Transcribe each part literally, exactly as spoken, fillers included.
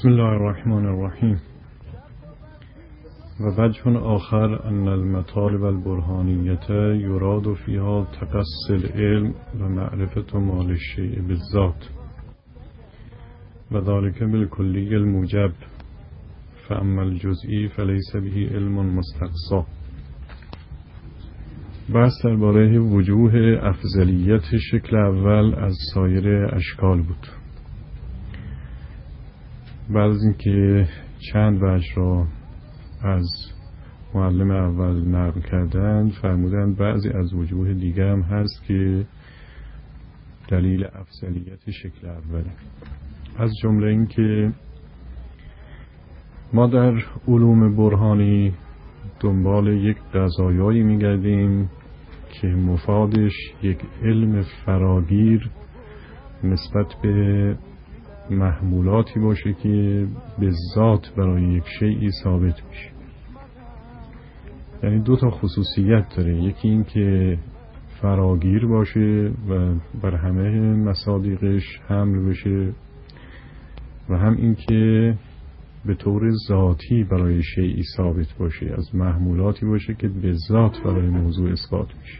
بسم الله الرحمن الرحیم. و وجه آخر ان المطالب البرهانیت یراد فیها تقصی العلم و معرفت مال الشیء بالذات و ذلك بالکلی الموجب فاما الجزئی فلیس به علم مستقصی. بحث درباره وجوه افضلیت شکل اول از سایر اشکال بود. بعد از اینکه چند وجه را از معلم اول نقل کردند، فرمودند بعضی از وجوه دیگر هم هست که دلیل افضلیت شکل اوله. از جمله این که ما در علوم برهانی دنبال یک قضایایی میگردیم که مفادش یک علم فراگیر نسبت به محمولاتی باشه که به ذات برای یک شیئی ثابت میشه. یعنی دو تا خصوصیت داره، یکی این که فراگیر باشه و بر همه مصادیقش حمل بشه و هم این که به طور ذاتی برای شیئی ثابت باشه، از محمولاتی باشه که به ذات برای موضوع اثبات میشه.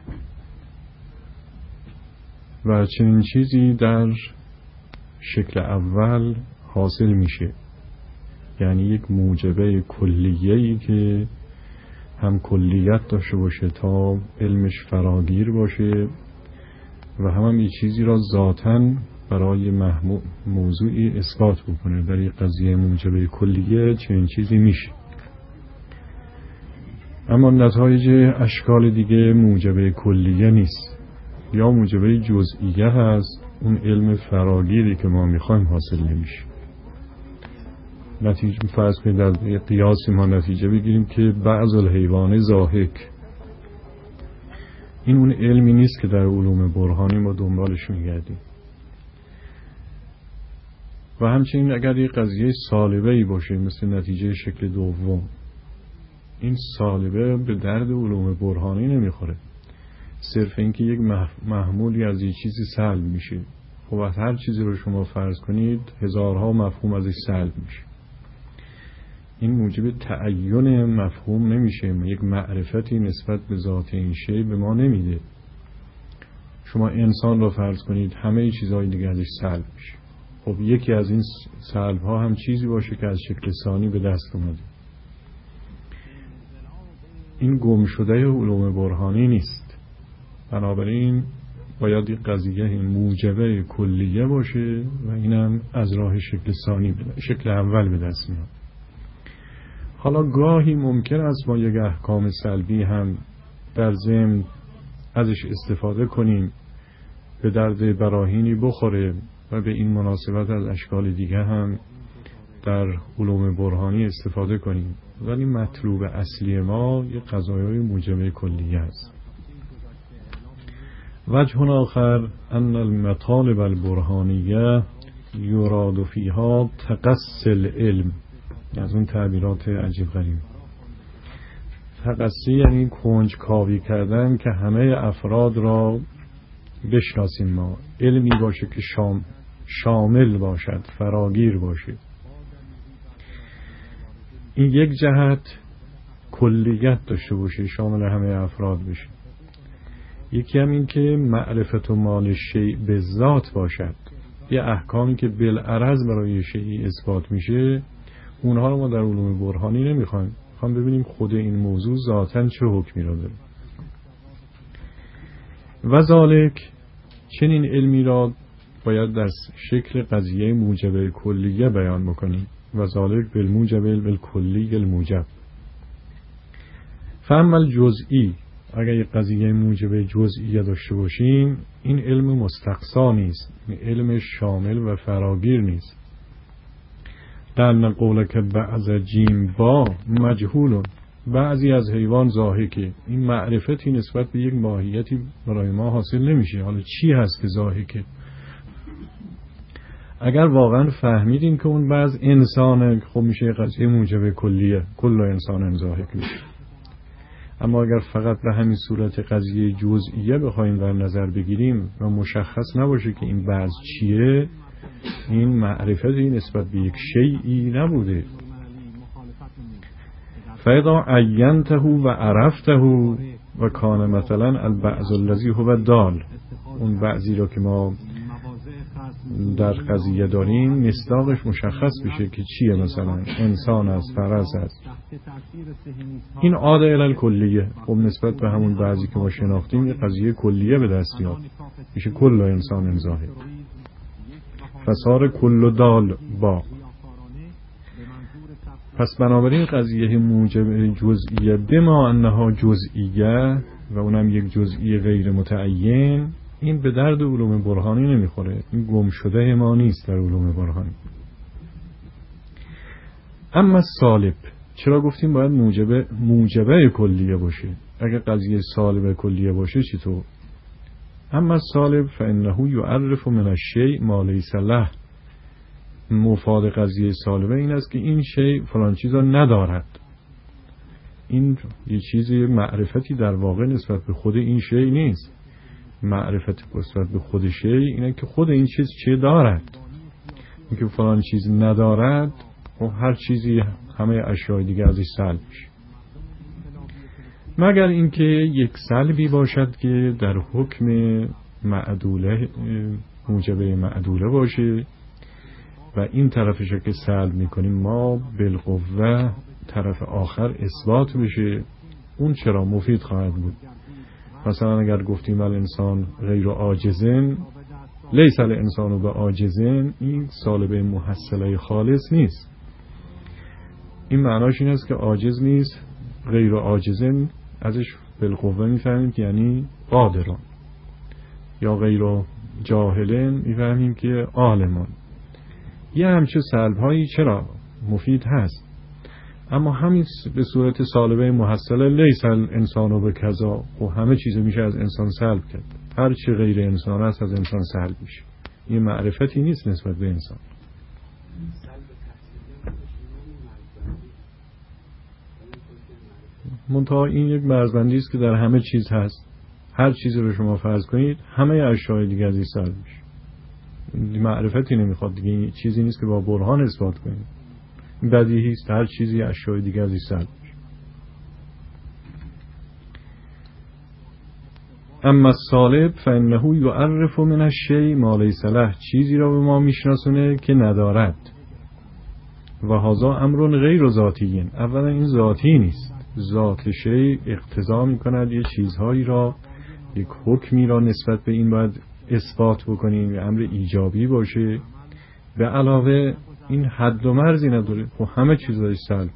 و چنین چیزی در شکل اول حاصل میشه، یعنی یک موجبه کلیه‌ای که هم کلیت داشته باشه تا علمش فراگیر باشه و هم, هم یک چیزی را ذاتاً برای موضوعی اثبات بکنه. در یک قضیه موجبه کلیه چنین چیزی میشه. اما نتایج اشکال دیگه موجبه کلیه نیست، یا موجبه جزئیه هست، اون علم فراگیری که ما میخوایم حاصل نمیشه. نتیجه فرض کنید در قیاسی ما نتیجه بگیریم که بعض الحیوان ضاحک، این اون علمی نیست که در علوم برهانی ما دنبالش میگردیم. و همچنین اگر یک قضیه سالبه‌ای باشه مثل نتیجه شکل دوم، این سالبه به درد علوم برهانی نمیخوره. صرف اینکه یک محمولی از یک چیزی سلب میشه، خب هر چیزی رو شما فرض کنید هزارها مفهوم ازش سلب میشه. این موجب تعین مفهوم نمیشه، یک معرفتی نسبت به ذات این شی به ما نمیده. شما انسان رو فرض کنید، همه چیزهای دیگه ازش سلب میشه. خب یکی از این سلب ها هم چیزی باشه که از شکل ثانی به دست اومده. این گم شده علوم برهانی نیست. بنابراین باید یک قضیه موجبه کلیه باشه و اینم از راه شکل ثانی شکل اول به دست میاد. حالا گاهی ممکن است ما یک احکام سلبی هم در ضمن ازش استفاده کنیم، به درد براهینی بخوره و به این مناسبت از اشکال دیگه هم در علوم برهانی استفاده کنیم، ولی مطلوب اصلی ما یک قضایای موجبه کلیه است. وجه آخر ان المطالب البرهانیه یراد فیها تقصی العلم. از اون تعبیرات عجیب غریب. تقصی یعنی کنجکاوی کردن که همه افراد را بشناسیم ما، علمی باشه که شام شامل باشد، فراگیر باشه. این یک جهت کلیت داشته باشه، شامل همه افراد بشه. یکی هم این که معرفت و مال شیء به ذات باشد، یه احکامی که بالعرض برای شیئی اثبات میشه، اونها رو ما در علوم برهانی نمیخوایم، میخوام ببینیم خود این موضوع ذاتاً چه حکمی را داره. و ذالک، چنین علمی را باید در شکل قضیه موجبه کلیه بیان بکنیم. و ذالک بالموجب بالکلی الموجب. فاما الجزئی، اگر یک قضیه موجبه جزئیه داشته باشیم، این علم مستقصا نیست، این علم شامل و فراگیر نیست. لأن قولک بعض جیم با مجهول، بعضی از حیوان ضاحکه، این معرفتی نسبت به یک ماهیتی برای ما حاصل نمیشه. حالا چی هست که ضاحکه؟ اگر واقعا فهمیدیم که اون بعض انسانه، خب میشه قضیه موجبه کلیه، کل انسان ضاحک میشه. اما اگر فقط به همین صورت قضیه جزئیه بخوایم در نظر بگیریم و مشخص نباشه که این بعض چیه، این معرفتی نسبت به یک شیئی نبوده. فاذا عینته و عرفته و کان مثلا البعض الذی هو دال، اون بعضی رو که ما در قضیه داریم مصداقش مشخص بشه که چیه، مثلا انسان است، فرس است، این عاد الی الکلیه. خب نسبت به همون بعضی که ما شناختیم یه قضیه کلیه به دست میاد، میشه کل انسان ظاهر، فصار کل دال با. پس بنابراین قضیه موجب جزئیه بما انها جزئیه و اونم یک جزئی غیر متعین، این به درد علوم برهانی نمیخوره، این گم شده ما نیست در علوم برهانی. اما سالب، چرا گفتیم باید موجبه موجبه کلیه باشه؟ اگر قضیه سالب کلیه باشه چطور؟ اما سالب فانه یعرف من الشیء ما لیس له، مفاد قضیه سالبه این است که این شیء فلان چیز را ندارد. این یه چیزی، معرفتی در واقع نسبت به خود این شیء نیست. معرفت نسبت به خود شیء اینه که خود این چیز چه دارد. این که فلان چیز ندارد و هر چیزی، همه اشیاء دیگه ازش سلب میشه، مگر اینکه یک سلبی باشد که در حکم معدوله، موجبه معدوله باشه و این طرفش که سلب میکنیم ما بالقوه طرف آخر اثبات بشه، اون چرا مفید خواهد بود. مثلا اگر گفتیم الانسان غیر عاجزن، لیس الانسان به عاجزن، این سالبه محصله خالص نیست. این معناش این است که عاجز نیست، غیر عاجزن ازش بالقوه میفهمیم که یعنی قادران، یا غیر جاهلن میفهمیم که عالمان. یه همچه سلب هایی چرا مفید هست، اما همین به صورت سالبه محصله لیس الانسان به کذا، و همه چیز میشه از انسان سلب کرد، هر چی غیر انسان است از انسان سلب میشه. این معرفتی نیست نسبت به انسان. منتها این یک مرزبندی است که در همه چیز هست. هر چیزی رو شما فرض کنید همه اشیاء دیگه از این سلب میشه. معرفتی نمیخواد دیگه، چیزی نیست که با برهان اثبات کنید. بدیهی است، هر چیزی اشیاء دیگه از این سلب میشه. اما السالب فانه یعرف من الشیء ما لیس له، چیزی را به ما میشناسونه که ندارد. و هذا امر غیر ذاتی، اولا این ذاتی نیست. ذات شیء اقتضا میکند یه چیزهایی را، یک حکمی را نسبت به این باید اثبات بکنیم، یه امر ایجابی باشه. به علاوه این حد و مرزی نداره، خب همه چیز داشت سلب،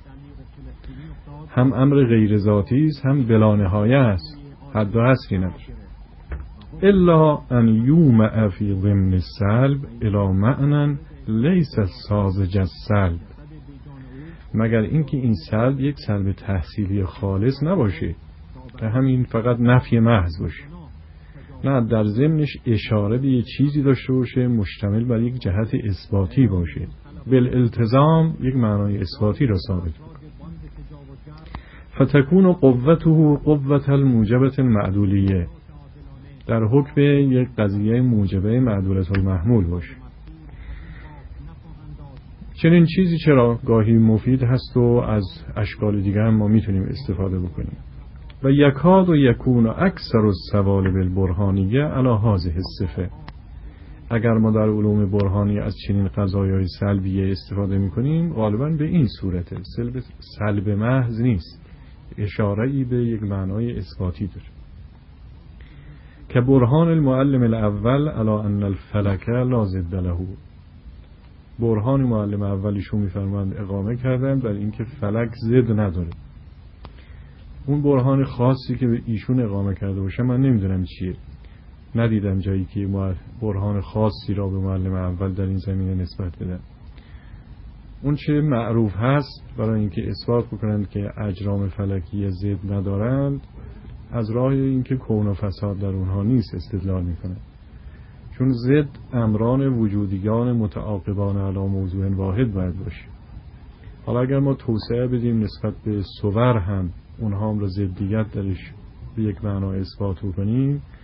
هم امر غیر ذاتی است هم بلا نهایه است، حد و حصری نداره. الا ان یومع فی ضمن السلب الی معنی لیس ساذج السلب، مگر اینکه این سلب یک سلب تحصیلی خالص نباشه، که همین فقط نفی محض باشه، نه در ضمنش اشاره به یک چیزی داشته باشه مشتمل بر یک جهت اثباتی باشه، بالالتزام یک معنای اثباتی را ثابت کنه. فتکون قوته قوة الموجبة المعدولیه، در حکم یک قضیه موجبه معدولة المحمول باشه. چنین چیزی چرا گاهی مفید هست و از اشکال دیگه هم ما میتونیم استفاده بکنیم. و یکاد و یکون اکثر السوالب البرهانیه علی هذه الصفه، اگر ما در علوم برهانی از چنین قضایای سلبیه استفاده میکنیم غالبا به این صورته، سلب سلب محض نیست، اشاره‌ای به یک معنای اثباتی داره. که برهان المعلم الاول علی ان الفلک لا ضد له، برهان معلم اولیشون میفرمایند اقامه کردن بر اینکه فلک ضد نداره. اون برهان خاصی که به ایشون اقامه کرده باشه من نمیدونم چیه، ندیدم جایی که برهان خاصی را به معلم اول در این زمینه نسبت بدن. اون چه معروف هست برای اینکه اثبات بکنند که اجرام فلکی ضد ندارند، از راه اینکه کون و فساد در اونها نیست استدلال میکنند، چون ضد امران وجودیان متعاقبان علی موضوع واحد باید باشه. حالا اگر ما توسعه بدیم نسبت به صور هم اونها هم را ضدیت درش به یک معنا اثبات بکنیم،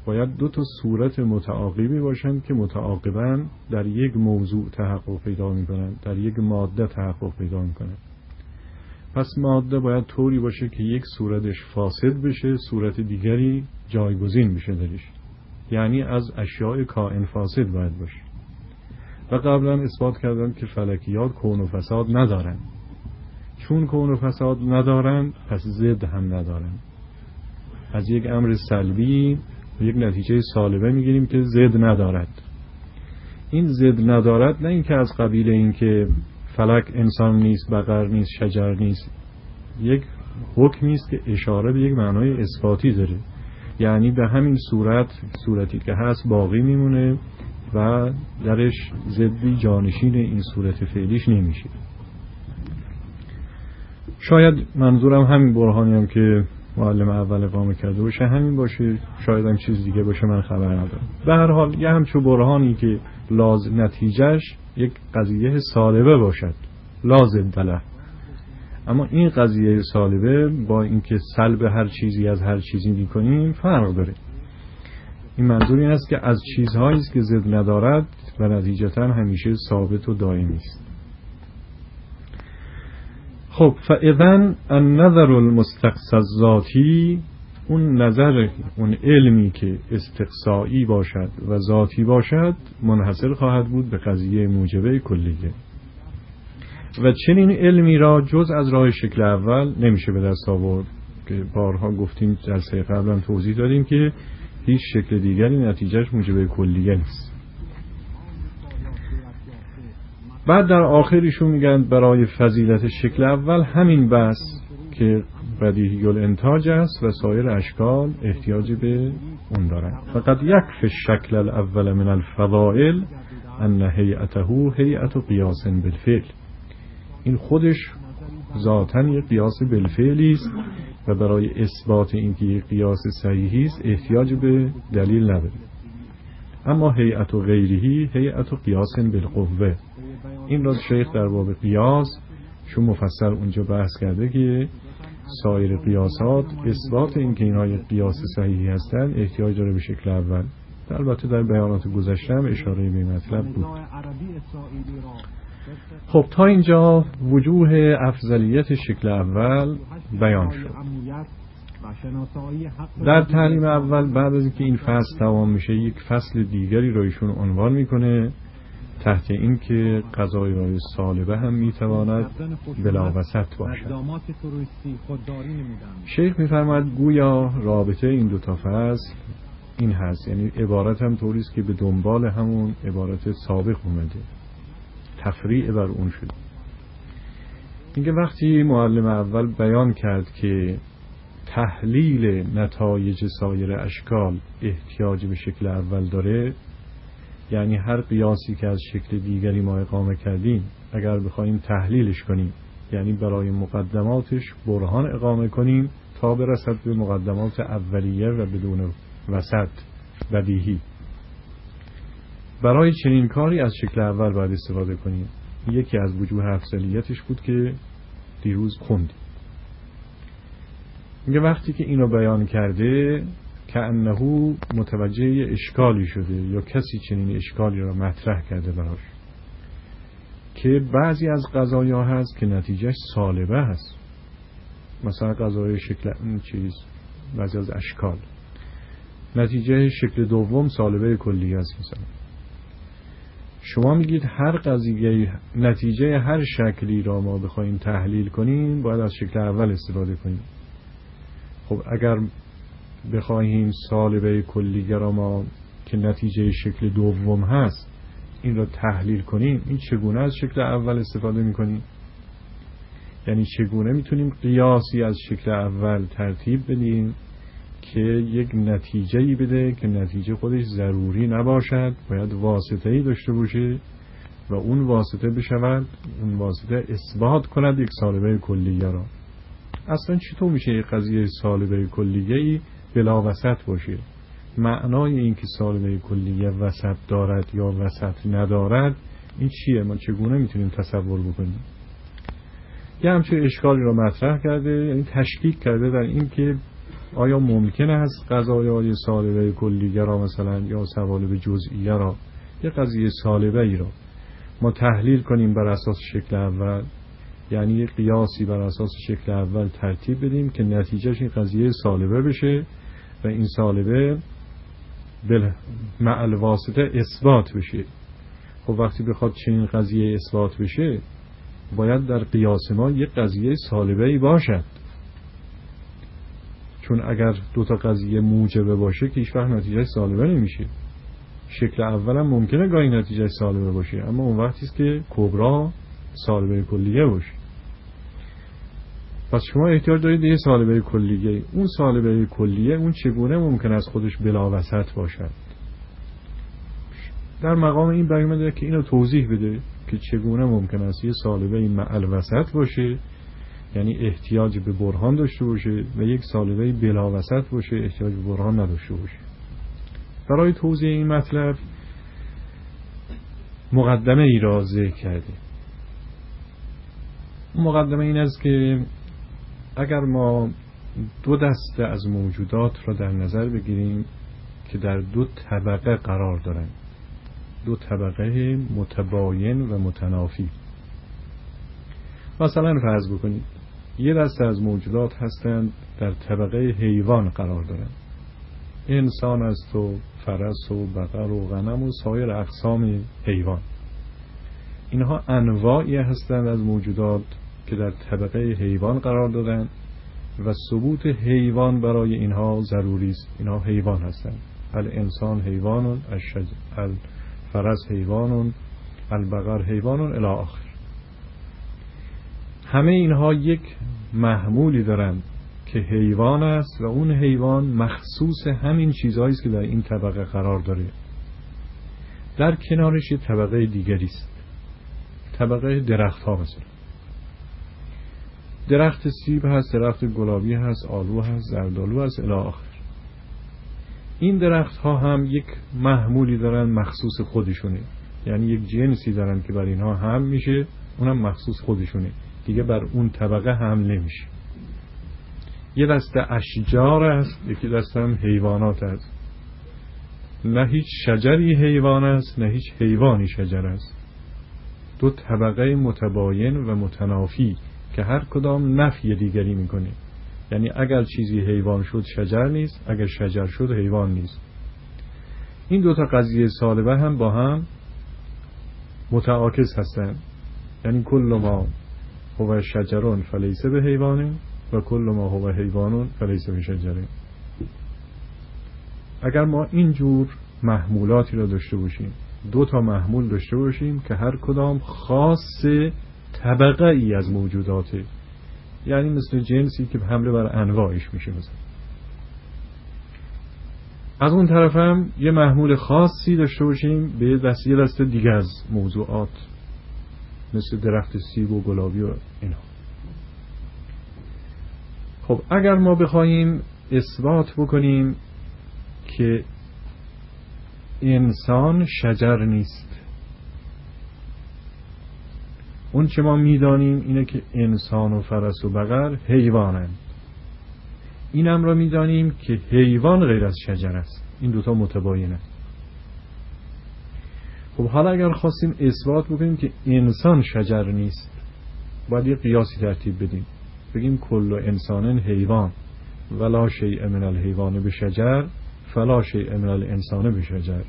باید دو تا صورت متعاقبی باشند که متعاقباً در یک موضوع تحقق پیدا می‌کنند، در یک ماده تحقق پیدا می‌کنند. پس ماده باید طوری باشه که یک صورتش فاسد بشه، صورت دیگری جایگزین بشه درش، یعنی از اشیاء کائن فاسد باید باشه. و قبلا اثبات کردن که فلکیات کون و فساد ندارن. چون کون و فساد ندارن پس ضد هم ندارن. از یک امر سلبی یک نتیجه سالبه میگیریم که ضد ندارد. این ضد ندارد نه اینکه از قبیل این که فلک انسان نیست، بقر نیست، شجر نیست، یک حکمی است که اشاره به یک معنای اثباتی داره، یعنی به همین صورت صورتی که هست باقی میمونه و درش ضدی جانشین این صورت فعلیش نمیشه. شاید منظورم همین برهانی هم که معلم اول اقامه کرده باشه همین باشه، شاید هم چیز دیگه باشه، من خبر ندارم. به هر حال یه همچون برهانی که لاز نتیجهش یک قضیه سالبه باشد لازم دله، اما این قضیه سالبه با اینکه سلب هر چیزی از هر چیزی میکنیم فرق داره. این منظور این است که از چیزهایی است که ضد ندارد و نتیجتا همیشه ثابت و دائمی است. خب فاذن النظر المستقصی الذاتی، اون نظر، اون علمی که استقصایی باشد و ذاتی باشد منحصر خواهد بود به قضیه موجبه کلیه و چنین علمی را جز از راه شکل اول نمیشه به دست آورد که بارها گفتیم، جلسه قبلا توضیح دادیم که هیچ شکل دیگری نتیجهش موجبه کلیه نیست. بعد در آخرشون میگن برای فضیلت شکل اول همین بس که بدیهی الانتاج است و سایر اشکال احتیاجی به اون دارن. فقط یکفی الشکل الاول من الفضائل ان هیئته هیئت قیاس بالفعل، این خودش ذاتاً یک قیاس بالفعلی است و برای اثبات اینکه یک قیاس صحیحی است احتیاج به دلیل نداره. اما هیئت غیره هیئت قیاس بالقوه، این را شیخ در باب قیاس چون مفصل اونجا بحث کرده که سایر قیاسات اثبات اینکه اینها یک قیاس صحیحی هستند احتیاج داره به شکل اول. البته در بیانات گذشته هم اشاره به مطلب بود. خب تا اینجا وجوه افضلیت شکل اول بیان شد. در تعلیم اول بعد از اینکه این فصل تمام میشه یک فصل دیگری رو ایشون عنوان میکنه تحت این که قضایای سالبه هم میتواند بلا وسط باشد. شیخ میفرماید گویا رابطه این دو تا فصل این هست، یعنی عبارت هم طوری است که به دنبال همون عبارت سابق اومده، تفریع بر اون شد. اینکه وقتی معلم اول بیان کرد که تحلیل نتایج سایر اشکال احتیاج به شکل اول داره، یعنی هر قیاسی که از شکل دیگری ما اقامه کردیم اگر بخوایم تحلیلش کنیم، یعنی برای مقدماتش برهان اقامه کنیم تا برسد به مقدمات اولیه و بدون وسط بدیهی، برای چنین کاری از شکل اول باید استفاده کنیم. یکی از وجوه افضلیتش بود که دیروز خوندیم. میگه وقتی که اینو بیان کرده که انه متوجه اشکالی شده یا کسی چنین اشکالی را مطرح کرده براش که بعضی از قضایا هست که نتیجهش سالبه هست، مثلا قضایای شکل این چیز، بعضی از اشکال نتیجه شکل دوم سالبه کلی است. مثلا شما میگید هر قضیه نتیجه هر شکلی را ما بخوایم تحلیل کنیم باید از شکل اول استفاده کنیم. خب اگر بخواهیم سالبه کلیه را ما که نتیجه شکل دوم هست این را تحلیل کنیم، این چگونه از شکل اول استفاده میکنیم؟ یعنی چگونه میتونیم قیاسی از شکل اول ترتیب بدیم که یک نتیجه‌ای بده که نتیجه خودش ضروری نباشد، باید واسطه‌ای داشته باشه و اون واسطه بشود، اون واسطه اثبات کند یک سالبه کلیه را. اصلا چطور میشه یک قضیه سالبه کلیه‌ای بلا وسط باشه؟ معنای این که سالبه کلیه وسط دارد یا وسط ندارد این چیه؟ ما چگونه میتونیم تصور بکنیم؟ یه همچه اشکالی را مطرح کرده، یعنی تشکیک کرده در این که آیا ممکن است قضایای سالبه کلیه را مثلا یا سوالب جزئیه را، یه قضیه سالبه ای را ما تحلیل کنیم بر اساس شکل اول، یعنی یه قیاسی بر اساس شکل اول ترتیب بدیم که نتیجهش این قضیه سالبه بشه و این سالبه مع الواسطه اثبات بشه. خب وقتی بخواد چنین قضیه اثبات بشه باید در قیاس ما یک قضیه سالبه ای باشد، چون اگر دو تا قضیه موجبه باشه که هیچ وقت نتیجه سالبه نمیشه. شکل اول هم ممکنه گاهی نتیجه سالبه باشه، اما اون وقتی است که کبرا سالبه کلیه باشه. پس شما احتیاج دارید به یه سالبه کلیه. اون سالبه کلیه اون چگونه ممکن است خودش بلا وسط باشد؟ در مقام این بیان که اینو توضیح بده که چگونه ممکن است یه سالبه مع الوسط باشه، یعنی احتیاج به برهان داشته باشه، و یک سالبه بلا وسط باشه احتیاج به برهان نداشته باشه. برای توضیح این مطلب مقدمه ای را ذکر کرده. مقدمه این است که اگر ما دو دسته از موجودات را در نظر بگیریم که در دو طبقه قرار دارند، دو طبقه متباین و متنافی، مثلا فرض بکنید یه دسته از موجودات هستند در طبقه حیوان قرار دارند، انسان است و فرس و بقر و غنم و سایر اقسام حیوان. اینها انواعی هستند از موجودات که در طبقه حیوان قرار دارند و ثبوت حیوان برای اینها ضروری است. اینها حیوان هستند. الانسان حیوان، الفرس حیوان، البقر حیوان الی آخر. همه اینها یک محمولی دارند که حیوان است و اون حیوان مخصوص همین چیزهایی است که در این طبقه قرار داره. در کنارش یک طبقه دیگری است، طبقه درخت ها. مثلا درخت سیب هست، درخت گلابی هست، آلو هست، زردآلو هست الی آخر. این درخت ها هم یک محمولی دارن مخصوص خودشونه، یعنی یک جنسی دارن که بر اینها هم میشه، اونم مخصوص خودشونه، دیگه بر اون طبقه هم نمیشه. یه دسته اشجار است، یکی دسته هم حیوانات است. نه هیچ شجری حیوان است، نه هیچ حیوانی شجر است. دو طبقه متباین و متنافی که هر کدام نفی دیگری میکنه. یعنی اگر چیزی حیوان شد شجر نیست، اگر شجر شد حیوان نیست. این دو تا قضیه سالبه هم با هم متعاکس هستند. یعنی کل ما هو شجرون فلیس به حیوانه و کل ما هو حیوانون فلیس به شجره. اگر ما اینجور محمولاتی را داشته باشیم، دو تا محمول داشته باشیم که هر کدام خاص طبقه ای از موجوداته، یعنی مثل جنسی که حمله بر انواعش میشه مثلا. از اون طرف هم یه محمول خاصی داشته باشیم به دسته دسته دیگه از موضوعات مثل درخت سیب و گلابی و اینها. خب اگر ما بخوایم اثبات بکنیم که انسان شجر نیست، اون چه ما میدانیم اینه که انسان و فرس و بقر حیوانند. اینم را میدانیم که حیوان غیر از شجر است. این دوتا متباینه. خب حالا اگر خواستیم اثبات بکنیم که انسان شجر نیست، باید یه قیاسی ترتیب بدیم. بگیم کل انسان حیوان ولا شیء من الحیوان بشجر فلا شیء من الانسان بشجر.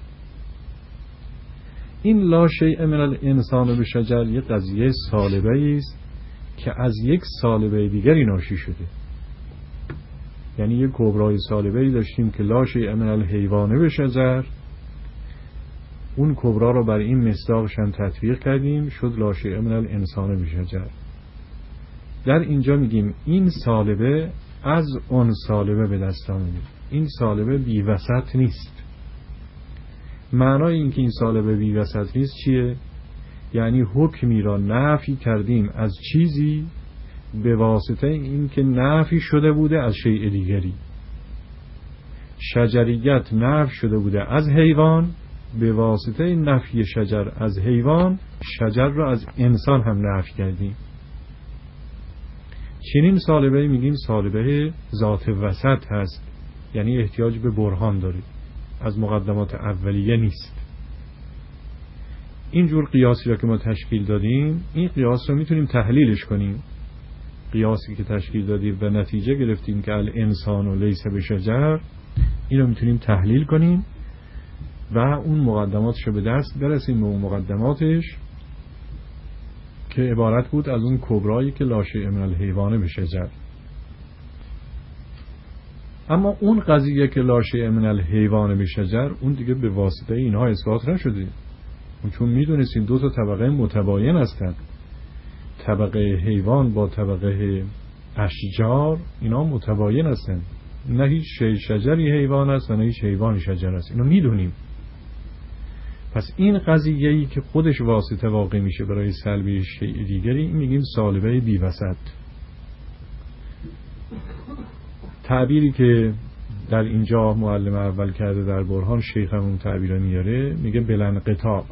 این لا شیء من الانسان بشجر یه قضیه سالبه است که از یک سالبه دیگری ناشی شده. یعنی یک کبرای سالبه ای داشتیم که لا شیء من الحیوان بشجر، اون کبرا رو بر این مصداقش هم تطبیق کردیم، شد لا شیء من الانسان بشجر. در اینجا میگیم این سالبه از اون سالبه به دست آمده. این سالبه بی وسط نیست. معنای این که این سالبه بی وسط نیست چیه؟ یعنی حکمی را نفی کردیم از چیزی به واسطه این که نفی شده بوده از شیء دیگری. شجریت نفی شده بوده از حیوان، به واسطه نفی شجر از حیوان شجر را از انسان هم نفی کردیم. چنین سالبه میگیم سالبه ذات وسط هست، یعنی احتیاج به برهان داره، از مقدمات اولیه نیست. اینجور قیاسی را که ما تشکیل دادیم، این قیاس رو میتونیم تحلیلش کنیم. قیاسی که تشکیل دادیم و نتیجه گرفتیم که الانسان و لیس بشجر، این رو میتونیم تحلیل کنیم و اون مقدماتش رو به دست برسیم به اون مقدماتش که عبارت بود از اون کبرایی که لاشه من الحیوانه بشجر. اما اون قضیه که لاشه من الحیوانه بشجر، اون دیگه به واسطه اینها اثبات نشده، چون میدونستیم دو تا طبقه متباین هستند. طبقه حیوان با طبقه اشجار اینا متباین هستند، نه هیچ شجری حیوان است و نه هیچ حیوانی شجر است، اینو میدونیم. پس این قضیه‌ای که خودش واسطه واقع میشه برای سلب شیء دیگری، میگیم سالبه بی وسط. تعبیری که در اینجا معلم اول کرده در برهان، شیخ هم اون تعبیر میاره، میگه بلانقطاع.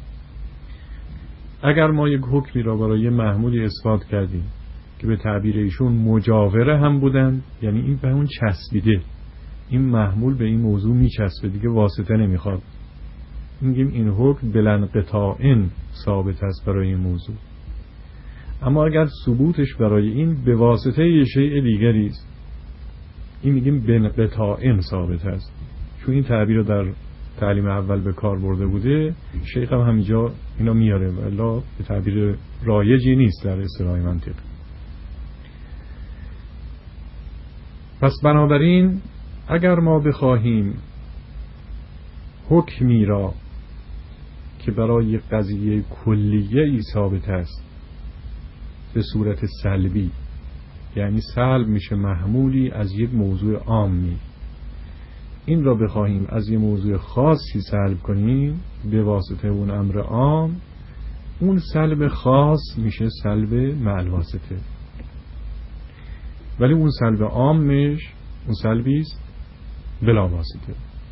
اگر ما یک حکمی را برای محمولی اثبات کردیم که به تعبیر ایشون مجاوره هم بودن، یعنی این به اون چسبیده، این محمول به این موضوع میچسبه، دیگه واسطه نمیخواد، میگیم این حکم بلانقطاع ثابت است برای این موضوع. اما اگر ثبوتش برای این به واسطه یه شیء دیگری است، این میگیم بنقطاع ثابت است. چون این تعبیر رو در تعلیم اول به کار برده بوده، شیخ هم همینجا اینا میاره، ولی به تعبیر رایجی نیست در اصطلاح منطق. پس بنابراین اگر ما بخواهیم حکمی را که برای قضیه کلیه ای ثابت است به صورت سلبی، یعنی سلب میشه محمولی از یک موضوع عامی، این را بخواهیم از یک موضوع خاصی سلب کنیم به واسطه اون امر عام، اون سلب خاص میشه سلب مع الواسطه. ولی اون سلب عامش اون سلبی است بلا واسطه.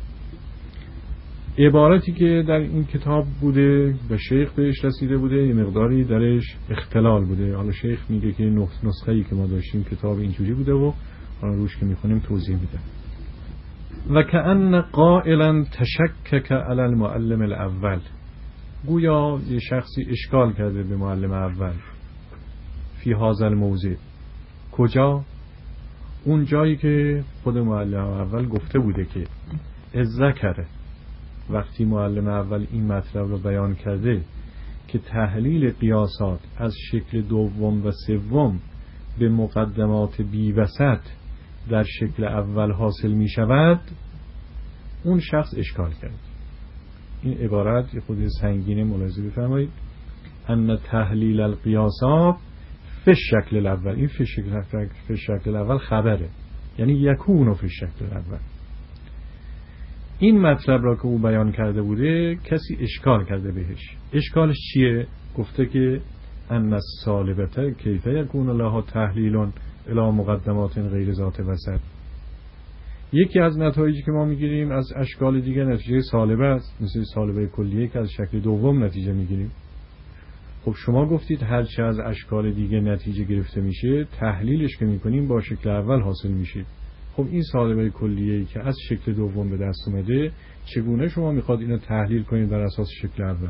عبارتی که در این کتاب بوده و شیخ بهش رسیده بوده، یه مقداری درش اختلال بوده. حالا شیخ میگه که نسخه‌ای که ما داشتیم کتاب اینجوری بوده و حالا روش که میخونیم توضیح میده. و کأن قائلا تشکک علی المعلم الاول، گویا یه شخصی اشکال کرده به معلم اول فی هذا الموضع. کجا؟ اون جایی که خود معلم اول گفته بوده که الذکر، وقتی معلم اول این مطلب رو بیان کرده که تحلیل قیاسات از شکل دوم و سوم به مقدمات بی وسط در شکل اول حاصل می شود، اون شخص اشکال کرد. این عبارت یه خود سنگینه، ملاحظه بفرمایید. ان تحلیل القیاسات فی الشکل الاول، این فی الشکل فی الشکل الاول خبره، یعنی یکون فی الشکل الاول. این مطلب را که او بیان کرده بوده کسی اشکال کرده بهش. اشکالش چیه؟ گفته که ان السالبته کیف یکون لها تحلیل الی مقدمات غیر ذات وسط. یکی از نتایجی که ما میگیریم از اشکال دیگه نتیجه سالبه است، مثل سالبه کلیه که از شکل دوم نتیجه میگیریم. خب شما گفتید هرچی از اشکال دیگه نتیجه گرفته میشه تحلیلش که میکنیم با شکل اول حاصل میشه. خب این سالبه کلیه‌ای که از شکل دوم به دست اومده، چگونه شما میخواد اینو تحلیل کنید بر اساس شکل اول؟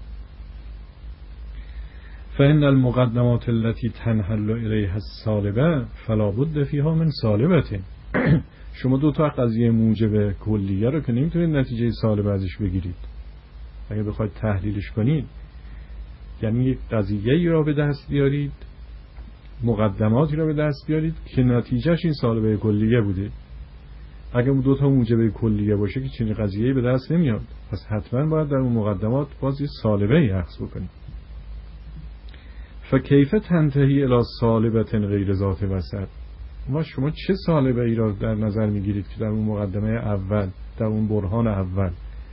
فإن المقدمات التي تنحل إليها السالبه فلا بد فيها من سالبه. شما دو تا قضیه موجب کلیه رو که نمیتونید نتیجه سالبه ازش بگیرید. اگه بخواید تحلیلش کنید، یعنی یک قضیه‌ای را به دست بیارید، مقدماتی را به دست بیارید که نتیجهش این سالبه کلیه بوده. اگه دو تا موجب کلیه باشه که چنین قضیه‌ای به دست نمیاد، پس حتما باید در اون مقدمات باز یه سالبه اخذ بکنید. فکیف تنتهی الی سالبه غیر ذات وسط. ما شما چه سالبه ای را در نظر میگیرید که در اون مقدمه اول، در اون برهان اول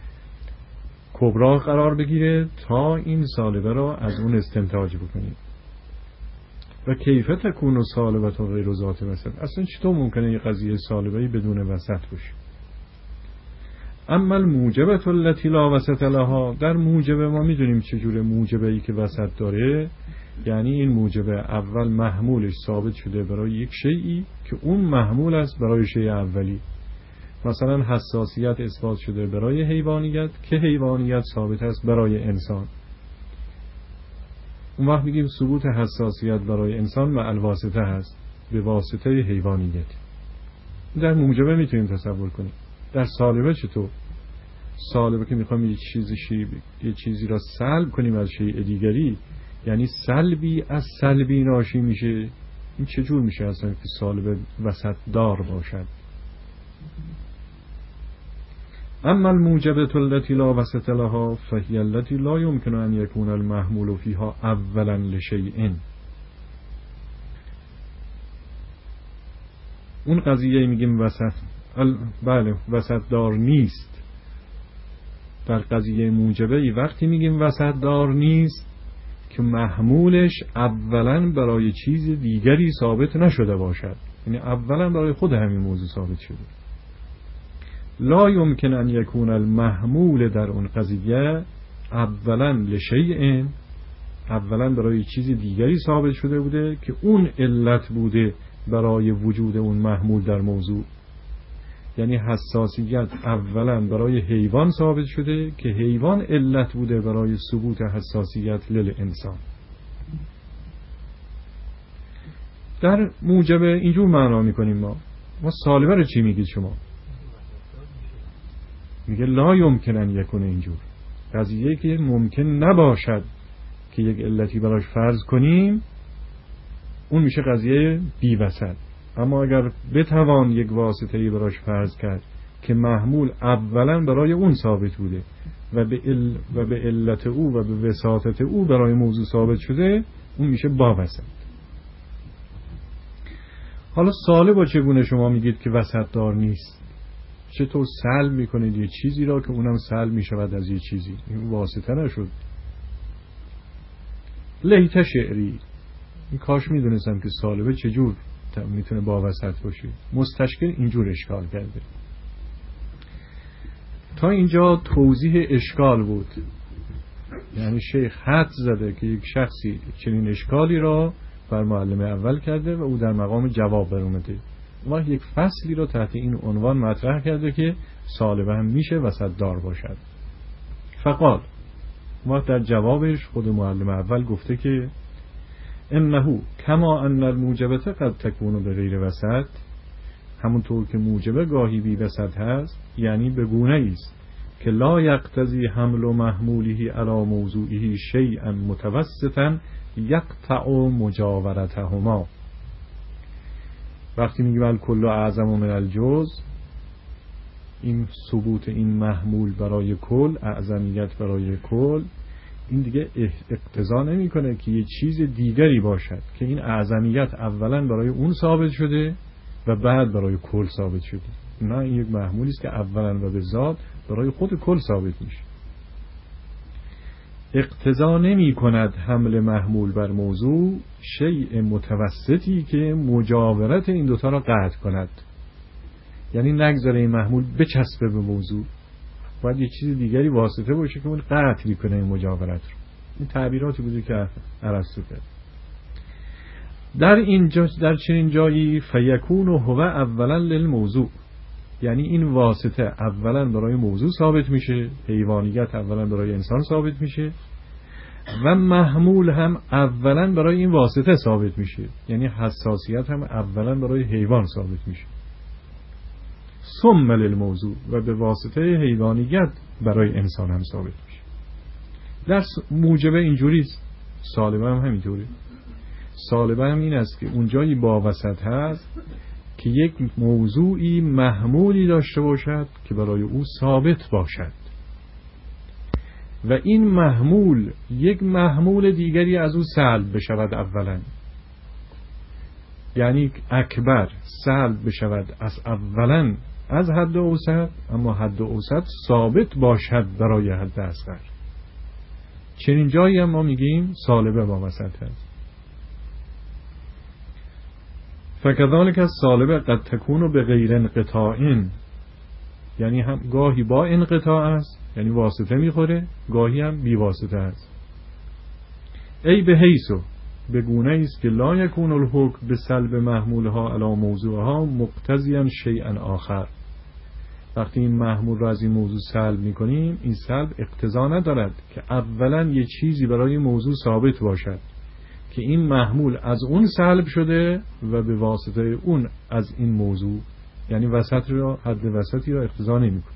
کبرا قرار بگیره تا این سالبه را از اون استنتاج بکنید؟ و کیف تکون سالبه غیر ذات وسط. اصلا چطور ممکنه یه قضیه سالبه بدون وسط باشه؟ اما الموجبه التي لا وسط لها، در موجبه ما میدونیم چجوره موجبه ای که وسط داره، یعنی این موجب اول محمولش ثابت شده برای یک شیئی که اون محمول است برای شیء اولی. مثلا حساسیت اثبات شده برای حیوانیت که حیوانیت ثابت است برای انسان. اون وقت میگیم ثبوت حساسیت برای انسان و الواسطه هست به واسطه حیوانیت. در موجبه میتونیم تصور کنیم. در سالبه چطور؟ سالبه که میخوایم یه چیزی یه چیزی را سلب کنیم از شیء دیگری، یعنی سلبی از سلبی ناشی میشه. این چجور میشه اصلا که سالبه وسط دار باشد؟ اما الموجبه التي لا وسط لها فهي التي لا يمكن ان يكون المحمول فيها اولا لشيء. اون قضیه میگیم وسط ال... بله وسط دار نیست. در قضیه موجبه ای وقتی میگیم وسط دار نیست که محمولش اولا برای چیز دیگری ثابت نشده باشد، یعنی اولا برای خود همین موضوع ثابت شده. لا يمكن ان يكون المحمول در اون قضیه اولا لشیء، اولا برای چیز دیگری ثابت شده بوده که اون علت بوده برای وجود اون محمول در موضوع. یعنی حساسیت اولا برای حیوان ثابت شده که حیوان علت بوده برای ثبوت حساسیت للانسان. در موجبه اینجور معنا میکنیم ما. ما سالبه رو چی میگید شما؟ میگه لا یمکن ان یکون اینجور. قضیه که ممکن نباشد که یک علتی براش فرض کنیم، اون میشه قضیه بی وسط. اما اگر بتوان یک واسطه‌ای براش فرض کرد که محمول اولا برای اون ثابت بوده و به ال و به علت او و به وساطت او برای موضوع ثابت شده، اون میشه با وسط. حالا سالب با چگونه شما میگید که وسط دار نیست؟ چطور سلب میکنید یه چیزی را که اونم سلب میشود از یه چیزی؟ این واسطه نشد. لیت شعری، این کاش میدونستم که سالبه چجور میتونه با وسط باشه. مستشکل اینجور اشکال کرده. تا اینجا توضیح اشکال بود، یعنی شیخ حد زده که یک شخصی چنین اشکالی را بر معلم اول کرده و او در مقام جواب بر اومده. ما یک فصلی را تحت این عنوان مطرح کرده که سالبه هم میشه وسط دار باشد. فقال، ما در جوابش خود معلم اول گفته که انه کما ان الموجبه قد تکون به غیر وسط، همونطور که موجبه گاهی بی وسط هست، یعنی به گونه است که لا یقتضی حمل و محموله علی موضوعه شیئا متوسطا یقطع مجاورتهما. وقتی میگیم الکل اعظم من الجزء، این ثبوت این محمول برای کل، اعظمیت برای کل، این دیگه اقتضا نمیکنه که یه چیز دیگری باشد که این اعظمیت اولا برای اون ثابت شده و بعد برای کل ثابت شده. نه، این یک محمولی است که اولا و به ذات برای خود کل ثابت میشه. اقتضا نمی کند حمل محمول بر موضوع شیء متوسطی که مجاورت این دوتا را قطع کند، یعنی نگذاره این محمول بچسبه به موضوع، باید یه چیز دیگری واسطه باشه که اون قطع کنه این مجاورت رو. این تعبیراتی بوده که ارسطو کرد. در اینجا، در چنین جایی فیکون هو اولا للموضوع، یعنی این واسطه اولا برای موضوع ثابت میشه، حیوانیت اولا برای انسان ثابت میشه و محمول هم اولا برای این واسطه ثابت میشه، یعنی حساسیت هم اولا برای حیوان ثابت میشه. ثم للموضوع، و به واسطه حیوانیت برای انسان هم ثابت میشه. در موجبه اینجوری است، سالبه هم همینطوری. سالبه هم این است که اونجایی با وسط هست که یک موضوعی محمولی داشته باشد که برای او ثابت باشد و این محمول یک محمول دیگری از او سلب بشود اولا، یعنی اکبر سلب بشود از اولا از حد اوسط، اما حد اوسط ثابت باشد برای حد اصغر. چنین جایی هم ما میگیم سالبه با وسط هست. فکذالک السالبه قد تکون به غیر انقطاع، یعنی هم گاهی با انقطاع است، یعنی واسطه میخوره، گاهی هم بی واسطه است. ای به حیثو، به گونه است که لا یکون الحکم به سلب محمولها علی موضوعها مقتضیا شیئا آخر. وقتی این محمول را از این موضوع سلب میکنیم، این سلب اقتضا ندارد که اولا یه چیزی برای موضوع ثابت باشد که این محمول از اون سلب شده و به واسطه اون از این موضوع، یعنی وسط را، حد وسطی را اقتضا نمیکنه.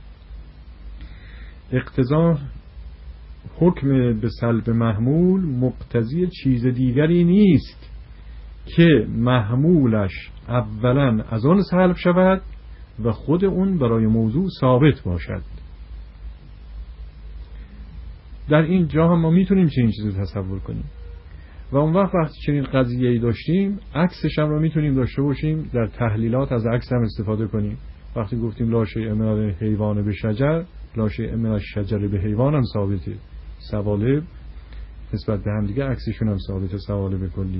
اقتضا حکم به سلب محمول مقتضی چیز دیگری نیست که محمولش اولا از اون سلب شود و خود اون برای موضوع ثابت باشد. در این جا هم ما میتونیم چنین چیزی تصور کنیم و اون وقت وقتی چنین قضیه‌ای داشتیم، عکسش هم رو میتونیم داشته باشیم. در تحلیلات از عکس هم استفاده کنیم. وقتی گفتیم لا شیء من الحیوان به شجر، لا شیء من الشجر به حیوان هم ثابته. سوالب نسبت به هم دیگه عکسشون هم ثابته، سوالب کلیه.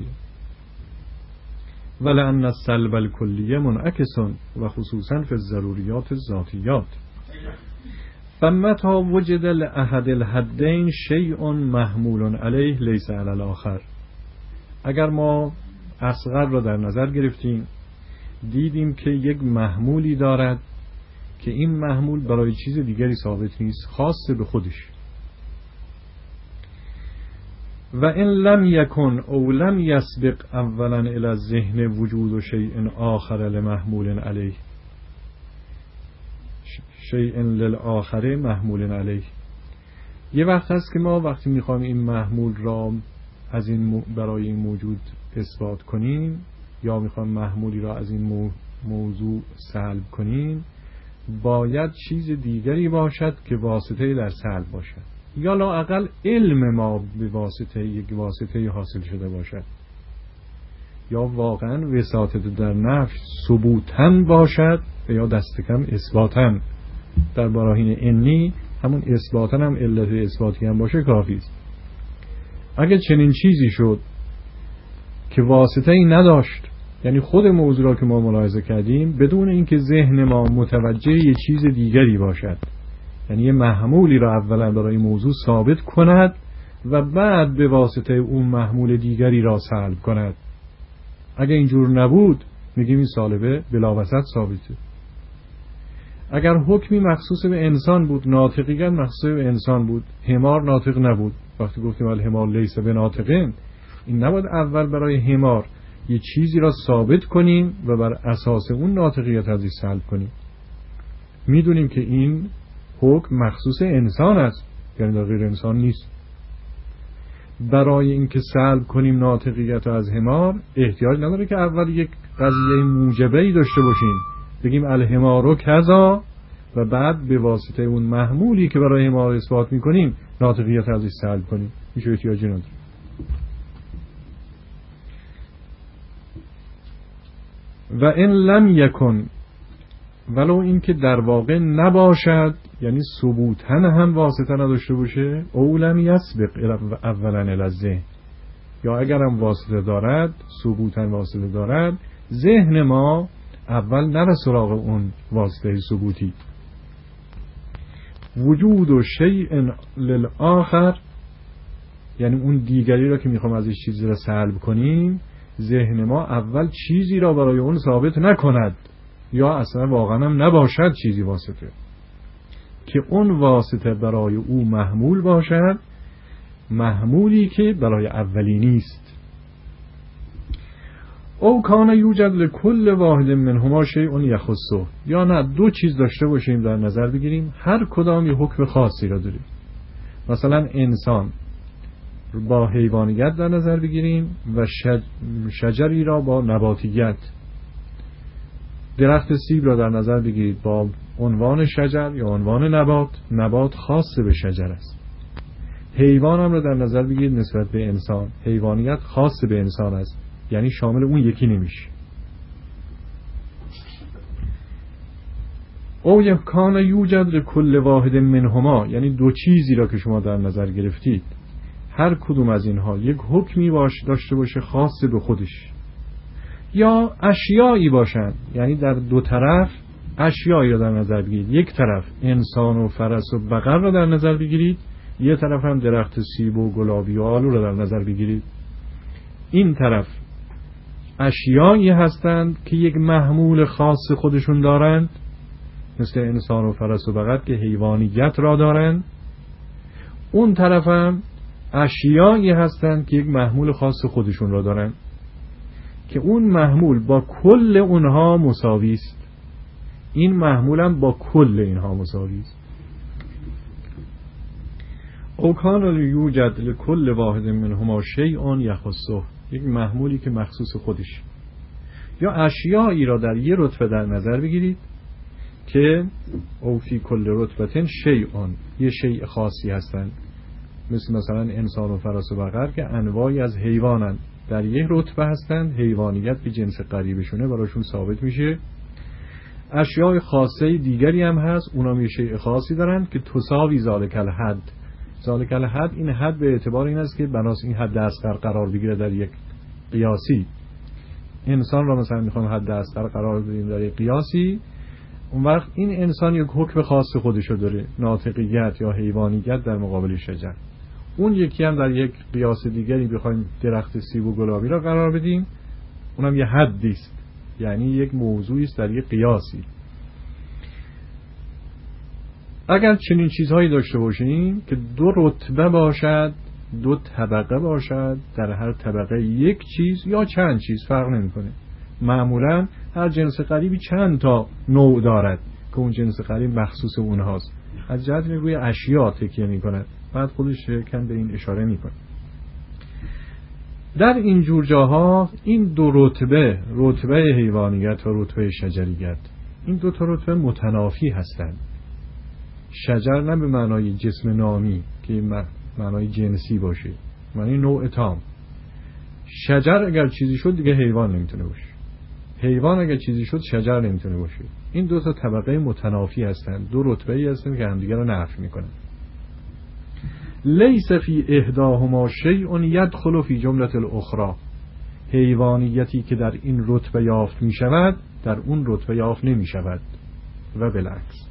ولأن السلب الکلیه منعکس و خصوصا فی الضروریات الذاتیات. فمتى وجد لأحد الحدین شیء محمول علیه لیس علی الآخر. اگر ما اصغر را در نظر گرفتیم، دیدیم که یک محمولی دارد که این محمول برای چیز دیگری ثابت نیست، خاص به خودش. و این لم یکن او لم یسبق اولا الی الذهن وجود شیء آخر لمحمول علیه شیء للآخر محمول علیه. یه وقت هست که ما وقتی میخوایم این محمول را از این برای این موجود اثبات کنیم یا میخوایم محمولی را از این موضوع سلب کنیم، باید چیز دیگری باشد که واسطه در سلب باشد، یا لااقل علم ما به واسطه یک واسطه حاصل شده باشد، یا واقعا وساطت در نفس ثبوتاً باشد و یا دست کم اثباتاً. در براهین انی همون اثباتاً هم علت اثباتی هم باشه کافی است. اگه چنین چیزی شد که واسطه ای نداشت، یعنی خود موضوع را که ما ملاحظه کردیم بدون اینکه ذهن ما متوجه یه چیز دیگری باشد، یعنی یه محمولی را اولا برای موضوع ثابت کند و بعد به واسطه اون محمول دیگری را سلب کند، اگه اینجور نبود میگیم این سالبه بلاوسط ثابته. اگر حکمی مخصوص به انسان بود، ناطقیت مخصوص به انسان بود، حمار ناطق نبود، وقتی گفتیم الحمار لیس به ناطقین، این نباید اول برای حمار یه چیزی را ثابت کنیم و بر اساس اون ناطقیت ازش سلب کنیم. میدونیم که این حکم مخصوص انسان است، یعنی در غیر انسان نیست. برای اینکه سلب کنیم ناطقیت از حمار احتیاج نداره که اول یک قضیه موجبه‌ای داشته باشیم، بگیم الحمارو کذا و بعد به واسطه اون محمولی که برای حمار اثبات میکنیم ناطقیت ازش سلب کنیم. هیچ احتیاجی نداره. و این لم یکن، ولو این که در واقع نباشد، یعنی ثبوتاً هم واسطه نداشته باشه، او لم یسبق اولا الی الذهن، یا اگر هم واسطه دارد، ثبوتاً واسطه دارد، ذهن ما اول نره سراغ اون واسطه ثبوتی. وجود و شیء للآخر، یعنی اون دیگری را که میخوام ازش چیزی را سلب کنیم، ذهن ما اول چیزی را برای اون ثابت نکند یا اصلا واقعا هم نباشد چیزی واسطه، که اون واسطه برای او محمول باشد، محمولی که برای اولی نیست. او کان یوجد لکل واحد منهما شیء یخصه، یا نه دو چیز داشته باشیم در نظر بگیریم هر کدام یه حکم خاصی را داریم. مثلا انسان با حیوانیت در نظر بگیریم و شجری را با نباتیت، درخت سیب را در نظر بگیرید با عنوان شجر یا عنوان نبات، نبات خاص به شجر است. حیوان هم را در نظر بگیرید نسبت به انسان، حیوانیت خاص به انسان است، یعنی شامل اون یکی نمیشه. او یکان یوجد لکل واحد منهما، یعنی دو چیزی را که شما در نظر گرفتید هر کدوم از اینها یک حکمی باش داشته باشه خاص به خودش، یا اشیایی باشن، یعنی در دو طرف اشیایی را در نظر بگیرید، یک طرف انسان و فرس و بقر را در نظر بگیرید، یک طرف هم درخت سیب و گلابی و آلو را در نظر بگیرید. این طرف اشیایی هستند که یک محمول خاص خودشون دارند، مثل انسان و فرس و بقر که حیوانیت را دارند. اون طرف هم اشیایی هستند که یک محمول خاص خودشون را دارند که اون محمول با کل اونها مساوی است. این محمول هم با کل اینها مساوی است. او کان یوجد لکل واحد منهما شیء یخصه، یک محمولی که مخصوص خودش، یا اشیایی را در یه رتبه در نظر بگیرید که او فی کل رتبه شیء، یه شیء خاصی هستند، مثل مثلا انسان و فرس و بقر که انواعی از حیوانند، در یک رتبه هستند، حیوانیت به جنس قریبشونه براشون ثابت میشه. اشیاء خاصه دیگری هم هست، اونا یه شیء خاصی دارن که تساوی ذالک الحد. ذالک الحد، این حد به اعتبار این است که بناس این حد اصغر قرار بگیره در یک قیاسی. انسان را مثلا میخوام حد اصغر قرار بدیم در یک قیاسی، اون وقت این انسان یک حکم خاص خودشو داره، ناطقیت یا حیوانیت در مقابل شجر. اون یکی هم در یک قیاس دیگری بخوایم درخت سیب و گلابی را قرار بدیم، اونم یه حدی است، یعنی یک موضوعی است در یک قیاسی. اگر چنین چیزهایی داشته باشیم که دو رتبه باشد، دو طبقه باشد، در هر طبقه یک چیز یا چند چیز فرق نمیکنه. معمولا هر جنس قریبی چند تا نوع دارد که اون جنس قریب مخصوص اونهاست، از جهت روی اشیاء تکیه میکنه، بعد خودش کم به این اشاره میکنه. در این جور جاها این دو رتبه، رتبه حیوانیت و رتبه شجریت، این دو تا رتبه متنافی هستند. شجر نه به معنای جسم نامی که معنای جنسی باشه، معنی نوع تام. شجر اگر چیزی شد دیگه حیوان نمیتونه باشه، حیوان اگر چیزی شد شجر نمیتونه باشه. این دو تا طبقه متنافی هستند، دو رتبه ای هستند که همدیگه رو نفی میکنن. لیس فی احداهما شیء یدخل فی جملة الاخرى، حیوانیتی که در این رتبه یافت می شود در اون رتبه یافت نمی شود و بالعکس.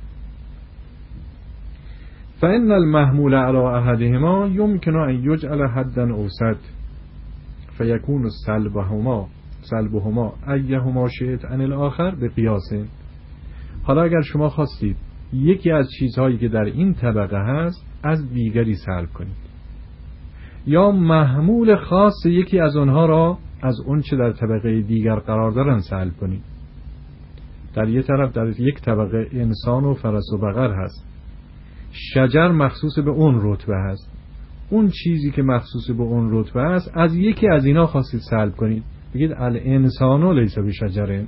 فإن المحمول على احدهما يمكن ان يجعل حدا اوسط فيكون سلبهما سلبهما ایهما شئت عن الاخر بقیاس. حالا اگر شما خواستید یکی از چیزهایی که در این طبقه هست از دیگری سلب کنید، یا محمول خاص یکی از آنها را از اون چه در طبقه دیگر قرار دارن سلب کنید. در یک طرف در یک طبقه انسان و فرس و بقر هست، شجر مخصوص به اون رتبه هست، اون چیزی که مخصوص به اون رتبه هست از یکی از اینا خواستید سلب کنید، بگید الانسان لیس بشجر.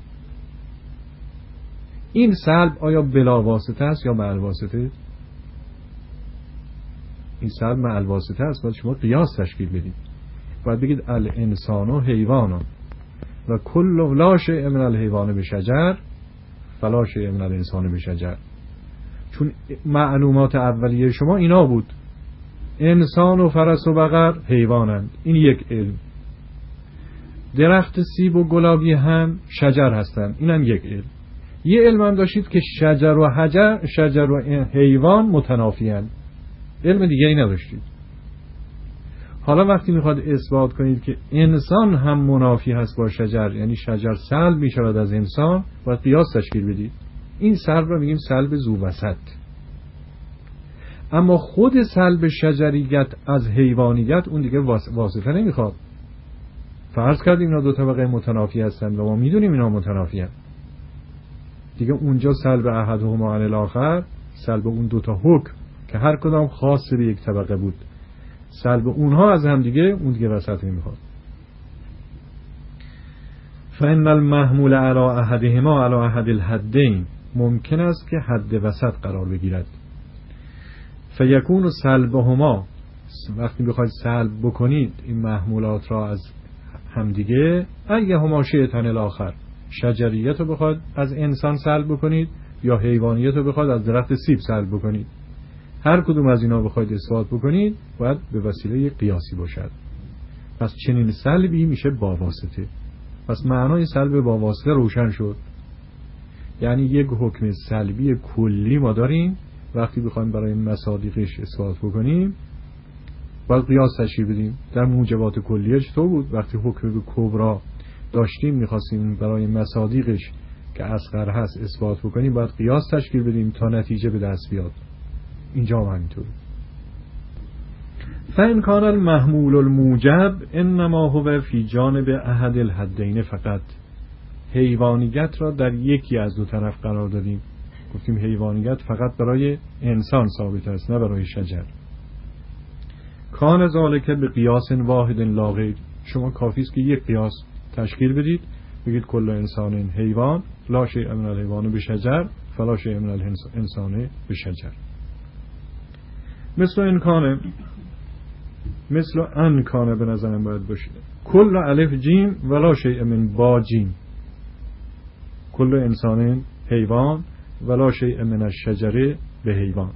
این سلب آیا بلا واسطه است یا مع الواسطه؟ این سلب مع الواسطه است، باید شما قیاس تشکیل بدید، باید بگید الانسان حیوان و کل لا شیء من الحیوان بشجر فلا شیء من الانسان بشجر. چون معلومات اولیه شما اینا بود، انسان و فرس و بقر حیوانند، این یک علم. درخت سیب و گلابی هم شجر هستند، این هم یک علم. یه علم هم داشتید که شجر و حجر، شجر و حیوان متنافی هستند، علم دیگری نداشتید. حالا وقتی میخواد اثبات کنید که انسان هم منافی هست با شجر، یعنی شجر سلب میشود از انسان، باید قیاس تشکیل بدید. این سلب رو میگیم سلب ذو وسط. اما خود سلب شجریت از حیوانیت اون دیگه واسطه نمیخواد. فرض کردیم اینا دو طبقه متنافی هستند و ما میدونیم اینا متنافی هستند، دیگه اونجا سلب احدهما عن الاخر، سلب اون دو تا حکم که هر کدام خاص به یک طبقه بود، سلب اونها از هم دیگه اون دیگه وسط نمیخواد. فإن المحمول على احدهما على احد الحدين، ممکن است که حد وسط قرار بگیرد. فیکون سلبهما، وقتی بخواید سلب بکنید این محمولات را از همدیگه، ایهما شئت عن الاخر، شجریت رو بخواید از انسان سلب بکنید یا حیوانیت رو بخواید از درخت سیب سلب بکنید، هر کدوم از اینا بخواید اثبات بکنید باید به وسیله قیاسی باشد. پس چنین سلبی میشه با واسطه. پس معنای سلب با واسطه روشن شد، یعنی یک حکم سلبی کلی ما داریم، وقتی بخوایم برای مصادیقش اثبات بکنیم باید قیاس تشکیل بدیم. در موجبات کلیه چطور بود؟ وقتی حکم به کبرا داشتیم میخواستیم برای مصادیقش که اصغر هست اثبات بکنیم، باید قیاس تشکیل بدیم تا نتیجه به دست بیاد. اینجا هم همینطور. فإن كان المحمول الموجب انما هو فی جانب احد الحدین فقط. حیوانیت را در یکی از دو طرف قرار دادیم. گفتیم حیوانیت فقط برای انسان ثابت است، نه برای شجر. کان ذالک به قیاس واحد لا غیر. شما کافی است که یک قیاس تشکیل بدید، بگید کل انسان حیوان لا شیء من الحیوان بشجر فلا شیء من الانسان بشجر. مثل این کانه، مثل ان کانه به نظرم باید باشه کل الف جیم ولا شیء من با جیم. کل انسان حیوان ولا شیء من الشجره به حیوان.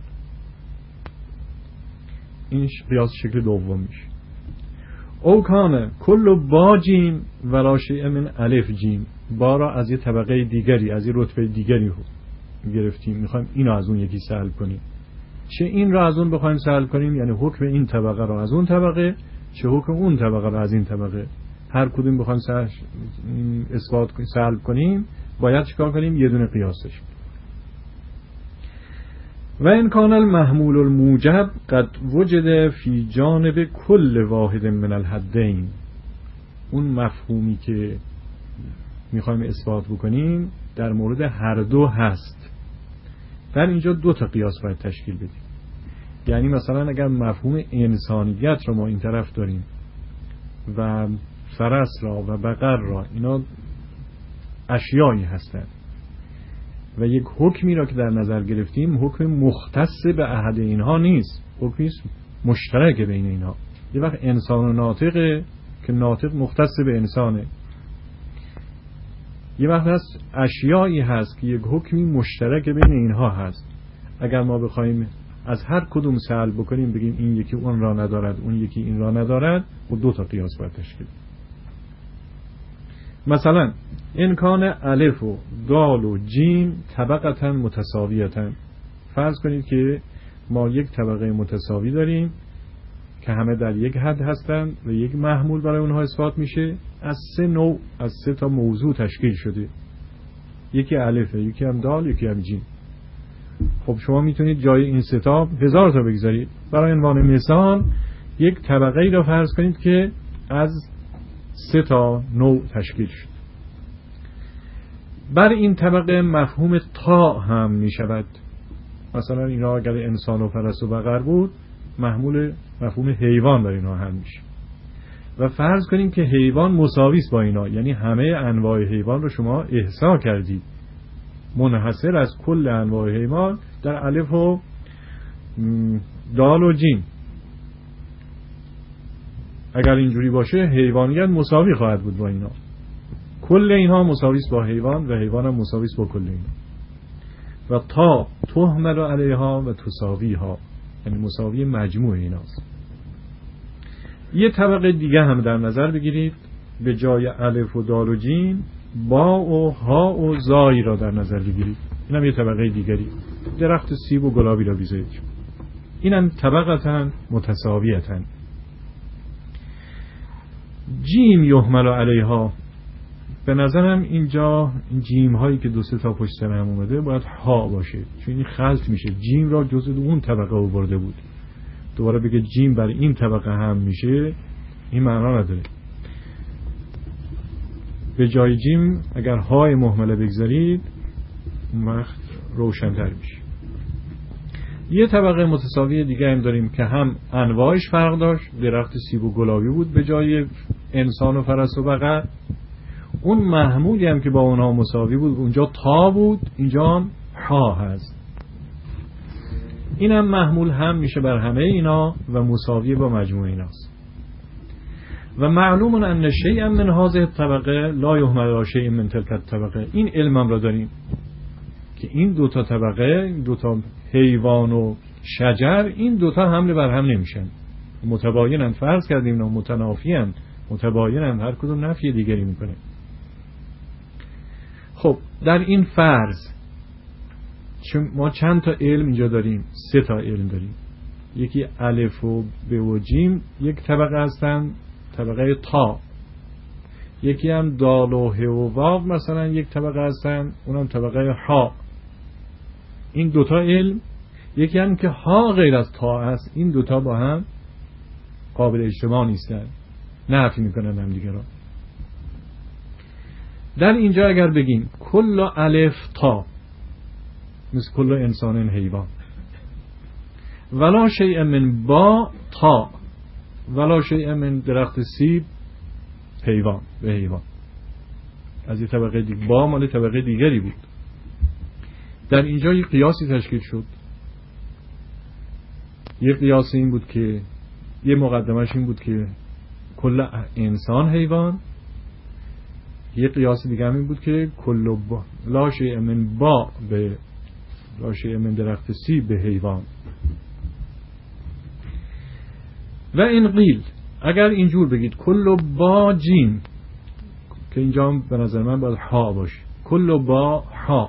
این قیاس شکل دوم میشه. او کانه کل با جیم ولا شیء من الف جیم. با را از یه طبقه دیگری، از یه رتبه دیگری گرفتیم، میخوایم اینو از اون یکی سلب کنیم. چه این را از اون بخوایم سلب کنیم، یعنی حکم این طبقه را از اون طبقه، چه حکم اون طبقه را از این طبقه. هر کدوم بخوایم اثبات سلب کنیم باید چیکار کنیم؟ یه دونه قیاسش. و این کان المحمول الموجب قد وجد فی جانب کل واحد من الحدین. اون مفهومی که میخوایم اثبات بکنیم در مورد هر دو هست. در اینجا دو تا قیاس باید تشکیل بدیم. یعنی مثلا اگر مفهوم انسانیت رو ما این طرف داریم و فرس را و بقر را، اینا اشیایی هستند و یک حکمی را که در نظر گرفتیم حکم مختص به احد اینها نیست، حکمی مشترک بین اینها. یه وقت انسان و ناطقه که ناطق مختص به انسانه، یه وقت هست اشیایی هست که یک حکمی مشترک بین اینها هست. اگر ما بخوایم از هر کدوم سلب بکنیم، بگیم این یکی اون را ندارد، اون یکی این را ندارد، و دو تا قیاس باید تشکیل. مثلا این کان الف و دال و جیم طبقتاً متساویتاً. فرض کنید که ما یک طبقه متساوی داریم که همه در یک حد هستند و یک محمول برای اونها اثبات میشه، از سه نوع، از سه تا موضوع تشکیل شده. یکی الفه، یکی هم دال، یکی هم جیم. خب شما میتونید جای این سه تا هزار تا بگذارید. برای عنوان مثال یک طبقه ای را فرض کنید که از سه تا نوع تشکیل شد. بر این طبقه مفهوم تا هم میشود. مثلا اینا اگر انسان و فرس و بقر بود، محمول مفهوم حیوان بر اینا هم میشه. و فرض کنیم که حیوان مساوی است با اینا، یعنی همه انواع حیوان رو شما احصا کردید، منحصر از کل انواع حیوان در الف و دال و جیم. اگر اینجوری باشه حیوانیت مساوی خواهد بود با اینا. کل اینها مساوی است با حیوان و حیوان هم مساوی است با کل اینا. و تا تحمل علیها و تساویها، یعنی مساوی مجموع ایناست. یه طبقه دیگه هم در نظر بگیرید، به جای الف و دال و جیم با و ها و زای را در نظر بگیرید. این هم یه طبقه دیگری. درخت سیب و گلابی را بیزایید. این هم طبقتاً متساویتاً. جیم یحمل علیها. به نظرم اینجا جیم هایی که دو سه تا پشت سر هم اومده باید ها باشه، چون این خلط میشه. جیم را جزء اون طبقه آورده بود، دوباره بگه جیم بر این طبقه هم میشه، این معنا نداره. به جای جیم اگر های مهمله بگذارید اون وقت روشن‌تر میشه. یه طبقه متساوی دیگه هم داریم که هم انواعش فرق داشت، درخت سیب و گلابی بود به جای انسان و فرس و بقر. اون محمولی هم که با اونها مساوی بود اونجا تا بود، اینجا ها هست. این هم محمول هم میشه بر همه اینا و مساوی با مجموع ایناست. و معلوم ان شیئا من هذه الطبقه لا یحمل علی شیء من تلک الطبقه. این علم هم را داریم که این دوتا طبقه، دوتا حیوان و شجر، این دوتا حمله بر هم نمیشن، متباینن. فرض کردیم نه متنافیان، متباینن، هر کدوم نفی دیگری میکنه. خب در این فرض چون ما چند تا علم اینجا داریم؟ سه تا علم داریم. یکی الف و ب و جیم یک طبقه هستن، طبقه تا. یکی هم دال و ه و واو مثلا یک طبقه هستن، اونم طبقه ها. این دوتا علم. یکی هم که ها غیر از تا است، این دوتا با هم قابل اجتماع نیستن، نفی میکنن هم دیگه را. در اینجا اگر بگیم کل الف تا، مثل کل انسان حیوان، ولا شیء من با تا، ولا شیء من درخت سیب حیوان به حیوان، از یه طبقه دیگه، با مال طبقه دیگری بود. در اینجا یک قیاسی تشکیل شد. یک قیاس این بود که یه مقدمش این بود که کل انسان حیوان. یه قیاس دیگه هم این بود که کل با لا شیء من با به لا شیء من درخت سیب به حیوان. و این قیل اگر اینجور بگید کل با جیم، که اینجا به نظر من باید ها باشه، کل با ها،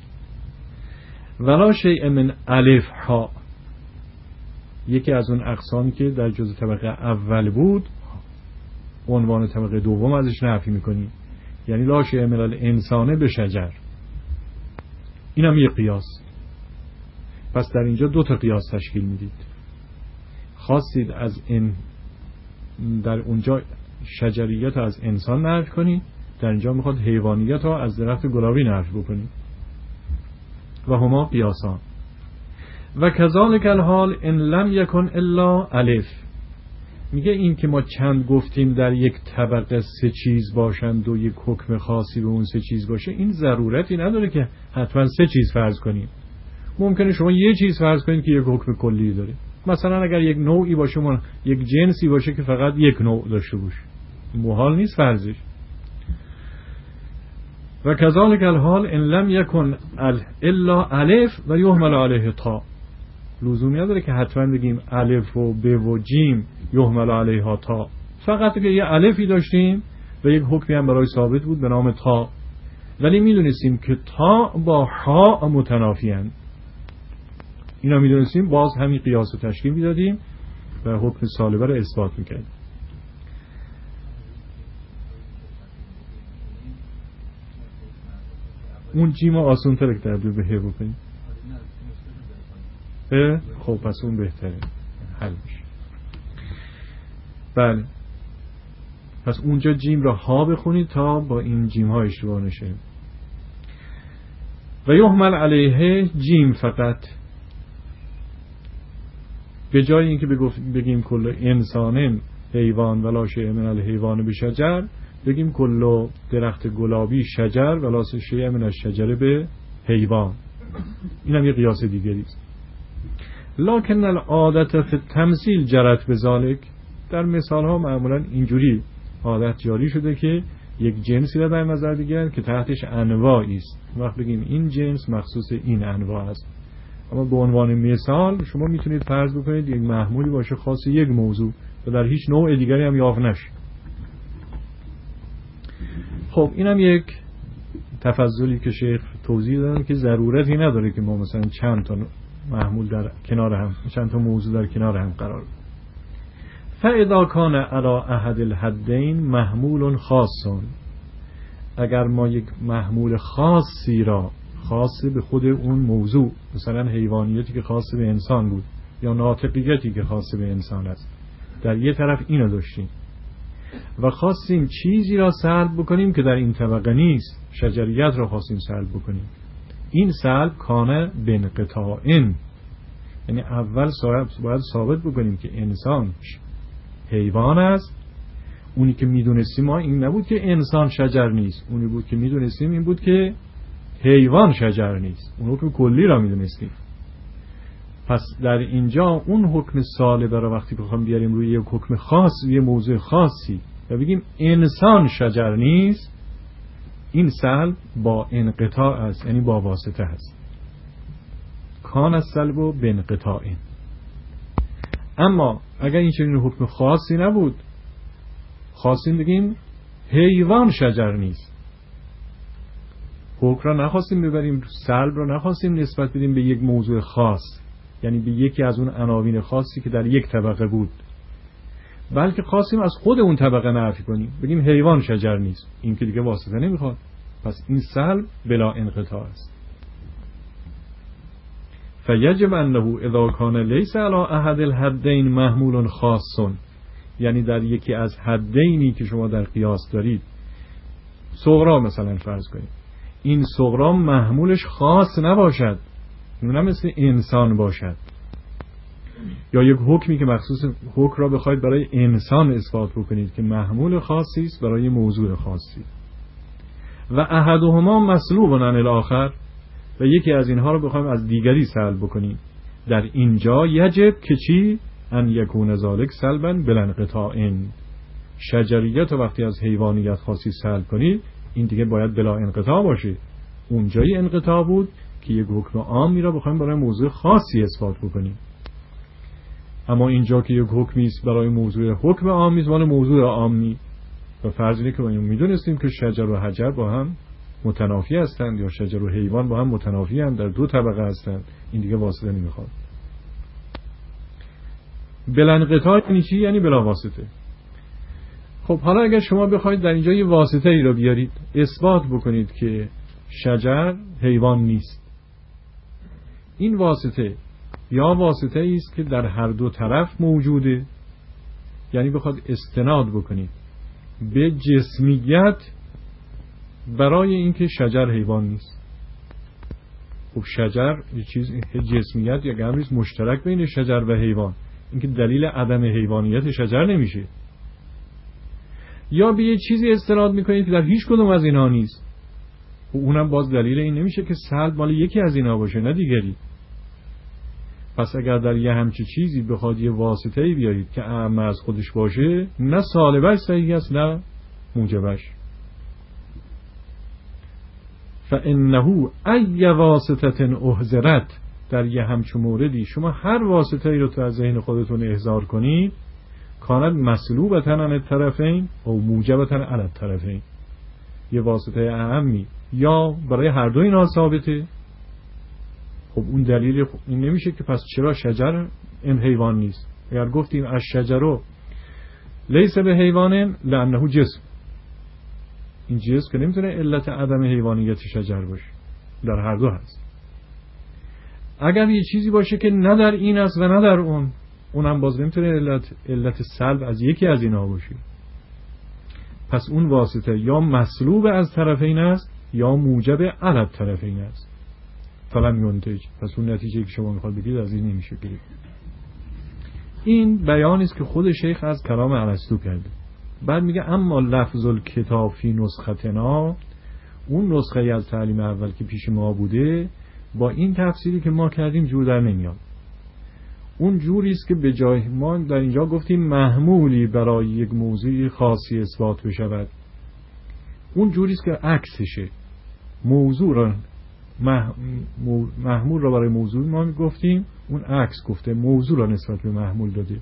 ولا شیء من الف ها، یکی از اون اقسامی که در جزء طبقه اول بود عنوان طبقه دوم ازش نفی میکنی، یعنی لا شیء من الانسان به شجر. اینم یه قیاس. پس در اینجا دو تا قیاس تشکیل میدید. خواستید از این در اونجا شجریت از انسان نفی کنید، در اینجا میخواد حیوانیت ها از درخت گلابی نفی بکنید. و هما قیاسان. و کذالک الحال ان لم یکن الا الف. میگه این که ما چند گفتیم در یک طبقه سه چیز باشند و یک حکم خاصی به اون سه چیز باشه، این ضرورتی نداره که حتما سه چیز فرض کنیم. ممکنه شما یه چیز فرض کنید که یک حکم کلی داره. مثلا اگر یک نوعی باشه، ما یک جنسی باشه که فقط یک نوع داشته باشه، محال نیست فرضش. و کذالک الحال ان لم یکن الا الف و یحمل علیه تا. لزومی نداره که حتما بگیم الف و ب و جیم یحمل علیها تا، فقط که یه الفی داشتیم و یک حکمی هم برای ثابت بود به نام تا، ولی میدونستیم که تا با ها متنافی هستند. اینا میدونستیم، باز همین قیاس رو تشکیل میدادیم و حکم سالبه رو اثبات میکردیم. اون جیم آسان تر که تبدیل به ه بکنیم. خب پس اون بهتره، حل میشه. بله، پس اونجا جیم را ها بخونید تا با این جیم ها اشتباه نشه. و یحمل علیه جیم فقط، به جای اینکه بگیم کل انسان حیوان ولا شیء من الحیوان بشجر، بگیم کل درخت گلابی شجر ولا شیء من الشجر به حیوان. این هم یه قیاس دیگری است. لکن العادت فی التمثیل جرت بذالک. در مثال ها معمولا اینجوری عادت جاری شده که یک جنسی را در نظر بگیرن که تحتش انواعی است، وقت بگیم این جنس مخصوص این انواع است. اما به عنوان مثال شما میتونید فرض بکنید یک محمولی باشه خاص یک موضوع و در هیچ نوع دیگری هم یافت نشه. خب اینم یک تفضلی که شیخ توضیح دادن که ضرورتی نداره که ما مثلا چند تا محمول در کنار هم، چند تا موضوع در کنار هم قرار بدیم. فاذا کان علی احد الحدین محمول خاص، اگر ما یک محمول خاصی را خاص به خود اون موضوع، مثلا حیوانیتی که خاص به انسان بود یا ناطقیتی که خاص به انسان است، در یه طرف اینو داشتیم و خواستیم چیزی را سلب بکنیم که در این طبقه نیست، شجریت را خواستیم سلب بکنیم، این سلب کانه بانقطاعن، یعنی اول باید ثابت بکنیم که انسان حیوان است. اونی که میدونستیم ما این نبود که انسان شجر نیست، اونی بود که میدونستیم این بود که حیوان شجر نیست، اون حکم کلی را میدونستیم. پس در اینجا اون حکم سالبه را وقتی بخوام بیاریم روی یک حکم خاص، یه موضوع خاصی و بگیم انسان شجر نیست، این سلب با انقطاع است، یعنی با واسطه است. کان السلب و بانقطاع. اما اگر این چنین حکم خاصی نبود، خواستیم بگیم حیوان شجر نیست، حکم را نخواستیم ببریم، سلب را نخواستیم نسبت بدیم به یک موضوع خاص، یعنی به یکی از اون عناوین خاصی که در یک طبقه بود، بلکه خواستیم از خود اون طبقه نفی کنیم، بگیم حیوان شجر نیست، این که دیگه واسطه نمیخواد. پس این سلب بلا انقطاع است. فیجب انه اذا کان لیس علی احد الحدین محمول خاص، یعنی در یکی از حدینی که شما در قیاس دارید، صغرا مثلا فرض کنید، این صغرا محمولش خاص نباشد، نه مثل انسان باشد، یا یک حکمی که مخصوص حکم را بخواید برای انسان اثبات بکنید که محمول خاصی است برای موضوع خاصی، و احدهما مسلوب عن الاخر، و یکی از اینها رو بخوایم از دیگری سلب بکنیم، در اینجا یجب که چی؟ ان یکون ذالک سلبا بلا انقطاع. شجریت رو وقتی از حیوانیت خاصی سلب کنید، این دیگه باید بلا انقطاع باشه. اونجایی انقطاع بود که یک حکم عامی را بخوایم برای موضوع خاصی اثبات بکنیم. اما اینجا که یک حکمی است برای موضوع حکم عامی است، مال موضوع عامی، و فرض اینه که ما میدونستیم که شجر و حجر با هم متنافی هستند، یا شجر و حیوان با هم متنافی هستند، در دو طبقه هستند، این دیگه واسطه نمیخواد. بلا انقطاع یعنی چی؟ یعنی بلا واسطه. خب حالا اگر شما بخواید در اینجا یه واسطه ای را بیارید، اثبات بکنید که شجر حیوان نیست، این واسطه یا واسطه ای است که در هر دو طرف موجوده، یعنی بخواد استناد بکنید به جسمیت برای اینکه شجر حیوان نیست. خب شجر یه چیز جسمیت یا امری مشترک بین شجر و حیوان، اینکه دلیل عدم حیوانیت شجر نمیشه. یا به یه چیزی استناد میکنید که در هیچ کدوم از اینها نیست، و اونم باز دلیل این نمیشه که سلب مال یکی از اینها باشه نه دیگری. پس اگر در یه همچی چیزی بخواد یه واسطه‌ای بیارید که اعم از خودش باشه، نه سالبش صحیح است نه موجبش. فانه ای واسطه احضرت، در یه همچون موردی شما هر واسطه‌ای رو تو از ذهن خودتون احضار کنید، کانت مسلوبة عن الطرفین او موجبة علی الطرفین، یه واسطه اعمی یا برای هر دو اینا ثابته. خب اون دلیل این نمیشه که پس چرا شجر این حیوان نیست. اگر گفتیم از شجرو لیس به حیوان لانه جسم، این جسم که نمیتونه علت عدم حیوانیت شجر باشه، در هر دو هست. اگر یه چیزی باشه که نه در این است و نه در اون، اونم باز نمیتونه علت علت سلب از یکی از اینا باشه. پس اون واسطه یا مسلوب از طرفین است یا موجب علی الطرفین است. فلم ینتج، پس اون نتیجه که شما میخواد بگید از این نمیشه گرفت. این بیانی است که خود شیخ از کلام ارسطو کرده. بعد میگه اما لفظ الکتاب فی نسختنا، اون نسخه از تعلیم اول که پیش ما بوده با این تفسیری که ما کردیم جور در نمیاد. اون جوری است که به جای ما در اینجا گفتیم محمولی برای یک موضوع خاصی اثبات بشود، اون جوری است که عکسشه. موضوع را محمول را برای موضوع ما گفتیم، اون عکس گفته، موضوع را نسبت به محمول داده.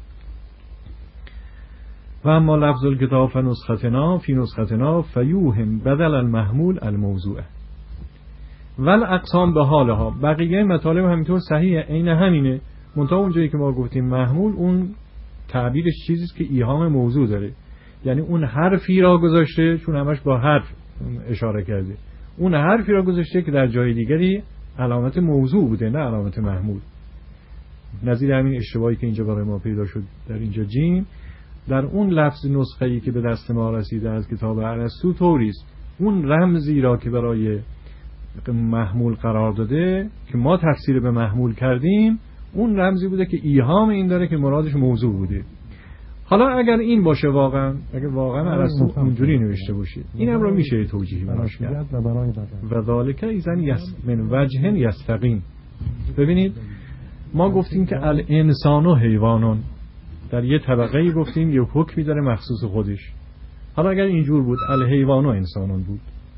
و اما لفظ الکتاب فنسختنا فی نسختنا فیوهم بدل المحمول الموضوع ول اقسام به حالها. بقیه مطالب همینطور صحیحه، عین همینه، منتها اونجایی که ما گفتیم محمول، اون تعبیرش چیزیست که ایهام موضوع داره، یعنی اون حرفی را گذاشته، چون همش با حرف اشاره کرده، اون حرفی را گذاشته که در جای دیگری علامت موضوع بوده نه علامت محمول. نظیر همین اشتباهی که اینجا برای ما پیدا شد در اینجا جیم، در اون لفظ نسخه‌ای که به دست ما رسیده از کتاب ارسطو طوریست، اون رمزی را که برای محمول قرار داده که ما تفسیر به محمول کردیم، اون رمزی بوده که ایهام این داره که مرادش موضوع بوده. حالا اگر این باشه واقعا، اگر واقعا ارسطو اونجوری نوشته باشه، اینم رو میشه توجیه براش کرد. و ذالک ایزن یس من وجه یستقیم. ببینید ما گفتیم که الانسان و حیوانون، در یه طبقه گفتیم یه حکمی داره مخصوص خودش. حالا اگر اینجور بود الحیوان و انسانون بود،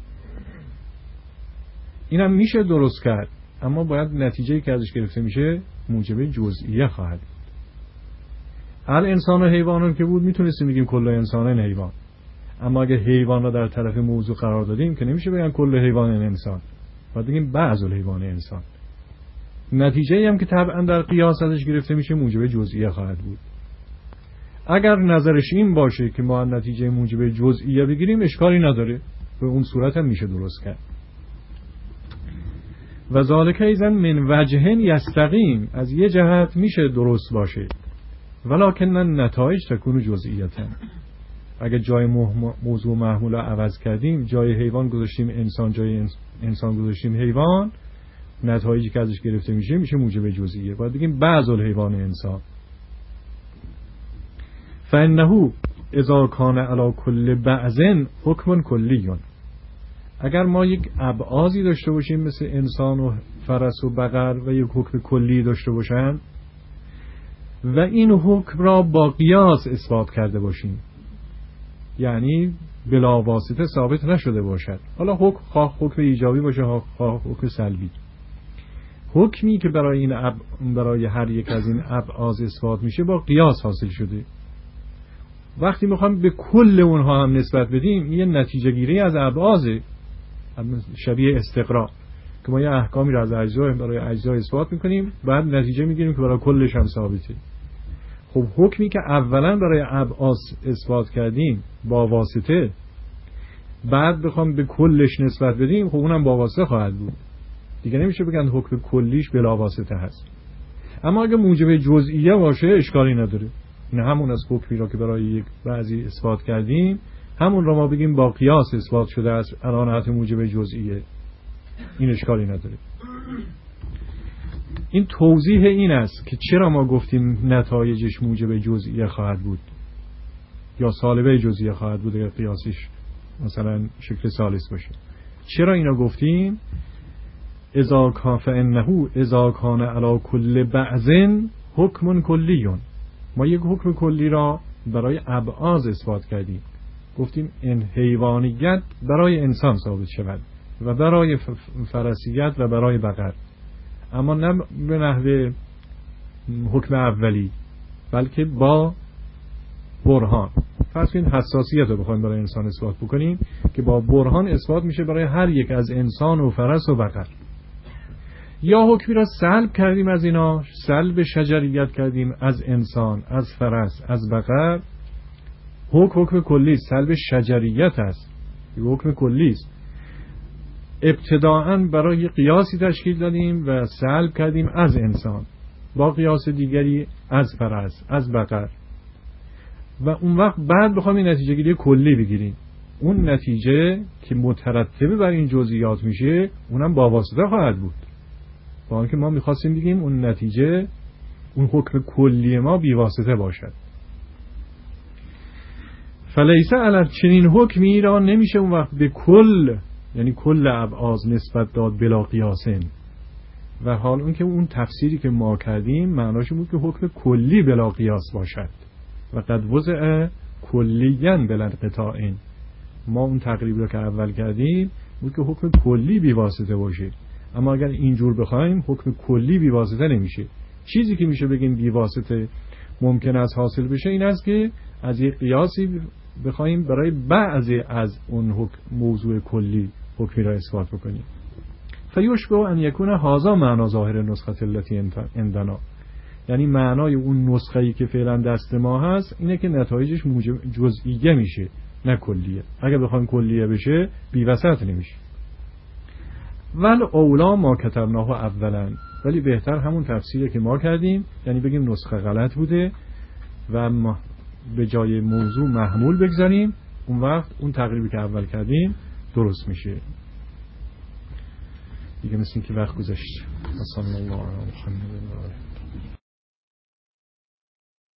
اینم میشه درست کرد، اما باید نتیجه‌ای که ازش گرفته میشه موجب جزئیه خواهد. الانسان و حیوانون که بود میتونستیم بگیم کل انسان حیوان، اما اگه حیوان رو در طرف موضوع قرار دادیم که نمیشه بگیم کل حیوان انسان، باید بگیم بعض الحیوان انسان. نتیجه هم که طبعا در قیاس ازش گرفته میشه موجب جزئیه خواهد بود. اگر نظرش این باشه که ما نتیجه موجب جزئیه بگیریم اشکالی نداره، به اون صورت هم میشه درست کرد. و ذالک ایضا من وجه یستقیم، از یه جهت میشه درست باشه، ولکن نتایج تکون جزئیتا. اگه جای موضوع محمول رو عوض کردیم، جای حیوان گذاشتیم انسان، جای انسان گذاشتیم حیوان، نتایجی که ازش گرفته میشه میشه موجب جزئیه. باید بگیم بعض الحیوان انسان. فانه اذا کان علی کل بعض حکم کلی. اگر ما یک ابعاضی داشته باشیم مثل انسان و فرس و بقر و یک حکم کلی داشته باشن و این حکم را با قیاس اثبات کرده باشیم، یعنی بلا واسطه ثابت نشده باشد، حالا حکم خواه حکم ایجابی باشه خواه حکم سلبی، حکمی که برای این اب... برای هر یک از این ابعاض اثبات میشه با قیاس حاصل شده. وقتی میخوام به کل اونها هم نسبت بدیم، یه نتیجه گیری از ابعاضه، شبیه استقراء که ما یه احکامی را از اجزا برای اجزا اثبات میکنیم، بعد نتیجه میگیریم که برای کلش هم ثابته. خب حکمی که اولا برای ابعاض اثبات کردیم با واسطه، بعد بخوام به کلش نسبت بدیم، خب اونم با واسطه خواهد بود دیگه، نمیشه بگن حکم کلیش بلا واسطه هست. اما اگه موجب جزئیه باشه اشکالی نداره، این همون از حکمی را که برای یک بعضی اثبات کردیم، همون را ما بگیم با قیاس اثبات شده از علانت موجب جزئیه، این اشکالی نداره. این توضیح این است که چرا ما گفتیم نتایجش موجب جزئیه خواهد بود یا سالبه جزئیه خواهد بود اگر قیاسش مثلا شکل ثالث باشه. چرا اینا گفتیم؟ اذا کان فانه اذا کان علی کل بعض حکم کلی. ما یک حکم کلی را برای ابعاض اثبات کردیم، گفتیم این حیوانیت برای انسان ثابت شود و برای فرسیت و برای بقر، اما نه به نحو حکم اولی بلکه با برهان. فرض کنید حساسیت رو بخوایم برای انسان اثبات بکنیم که با برهان اثبات میشه برای هر یک از انسان و فرس و بقر. یا حکمی را سلب کردیم از اینا، سلب شجریت کردیم از انسان، از فرس، از بقر. حکم حکم کلی سلب شجریت است، حکم کلی است. ابتداءً برای قیاسی تشکیل دادیم و سلب کردیم از انسان، با قیاس دیگری از فرس، از بقر، و اون وقت بعد بخوایم این نتیجه گیری کلی بگیریم. اون نتیجه که مترتبه بر این جزئیات میشه اونم با واسطه خواهد بود، با اینکه ما میخواستیم بگیم اون نتیجه، اون حکم کلی ما بی واسطه باشد. فلیسه علی چنین حکمی را نمیشه اون وقت به کل، یعنی کل ابعاض نسبت داد بلا قیاسن. و حال اون که اون تفسیری که ما کردیم معناش بود که حکم کلی بلا قیاس باشد و قد وضع کلیاً بلا انقطاع. ما اون تقریبی رو که اول کردیم بود که حکم کلی بی واسطه باشه، اما اگر اینجور بخوایم حکم کلی بی واسطه نمیشه. چیزی که میشه بگیم بی واسطه ممکن است حاصل بشه این است که از یک قیاسی بخوایم برای بعضی از اون حکم موضوع کلی حکمی را اثبات بکنیم. فیشبه ان یکون هذا معنا ظاهر نسخه التي عندنا، یعنی معنای اون نسخه‌ای که فعلا دست ما هست اینه که نتایجش موجب جزئیه میشه نه کلیه. اگه بخوایم کلیه بشه بی وسط نمیشه. ول اولا ما کتبناه اولا، ولی بهتر همون تفسیری که ما کردیم، یعنی بگیم نسخه غلط بوده و ما به جای موضوع محمول بگذاریم، اون وقت اون تقریبی که اول کردیم درست میشه. دیگه مثل این که وقت گذشت. صلی الله علیه و محمد.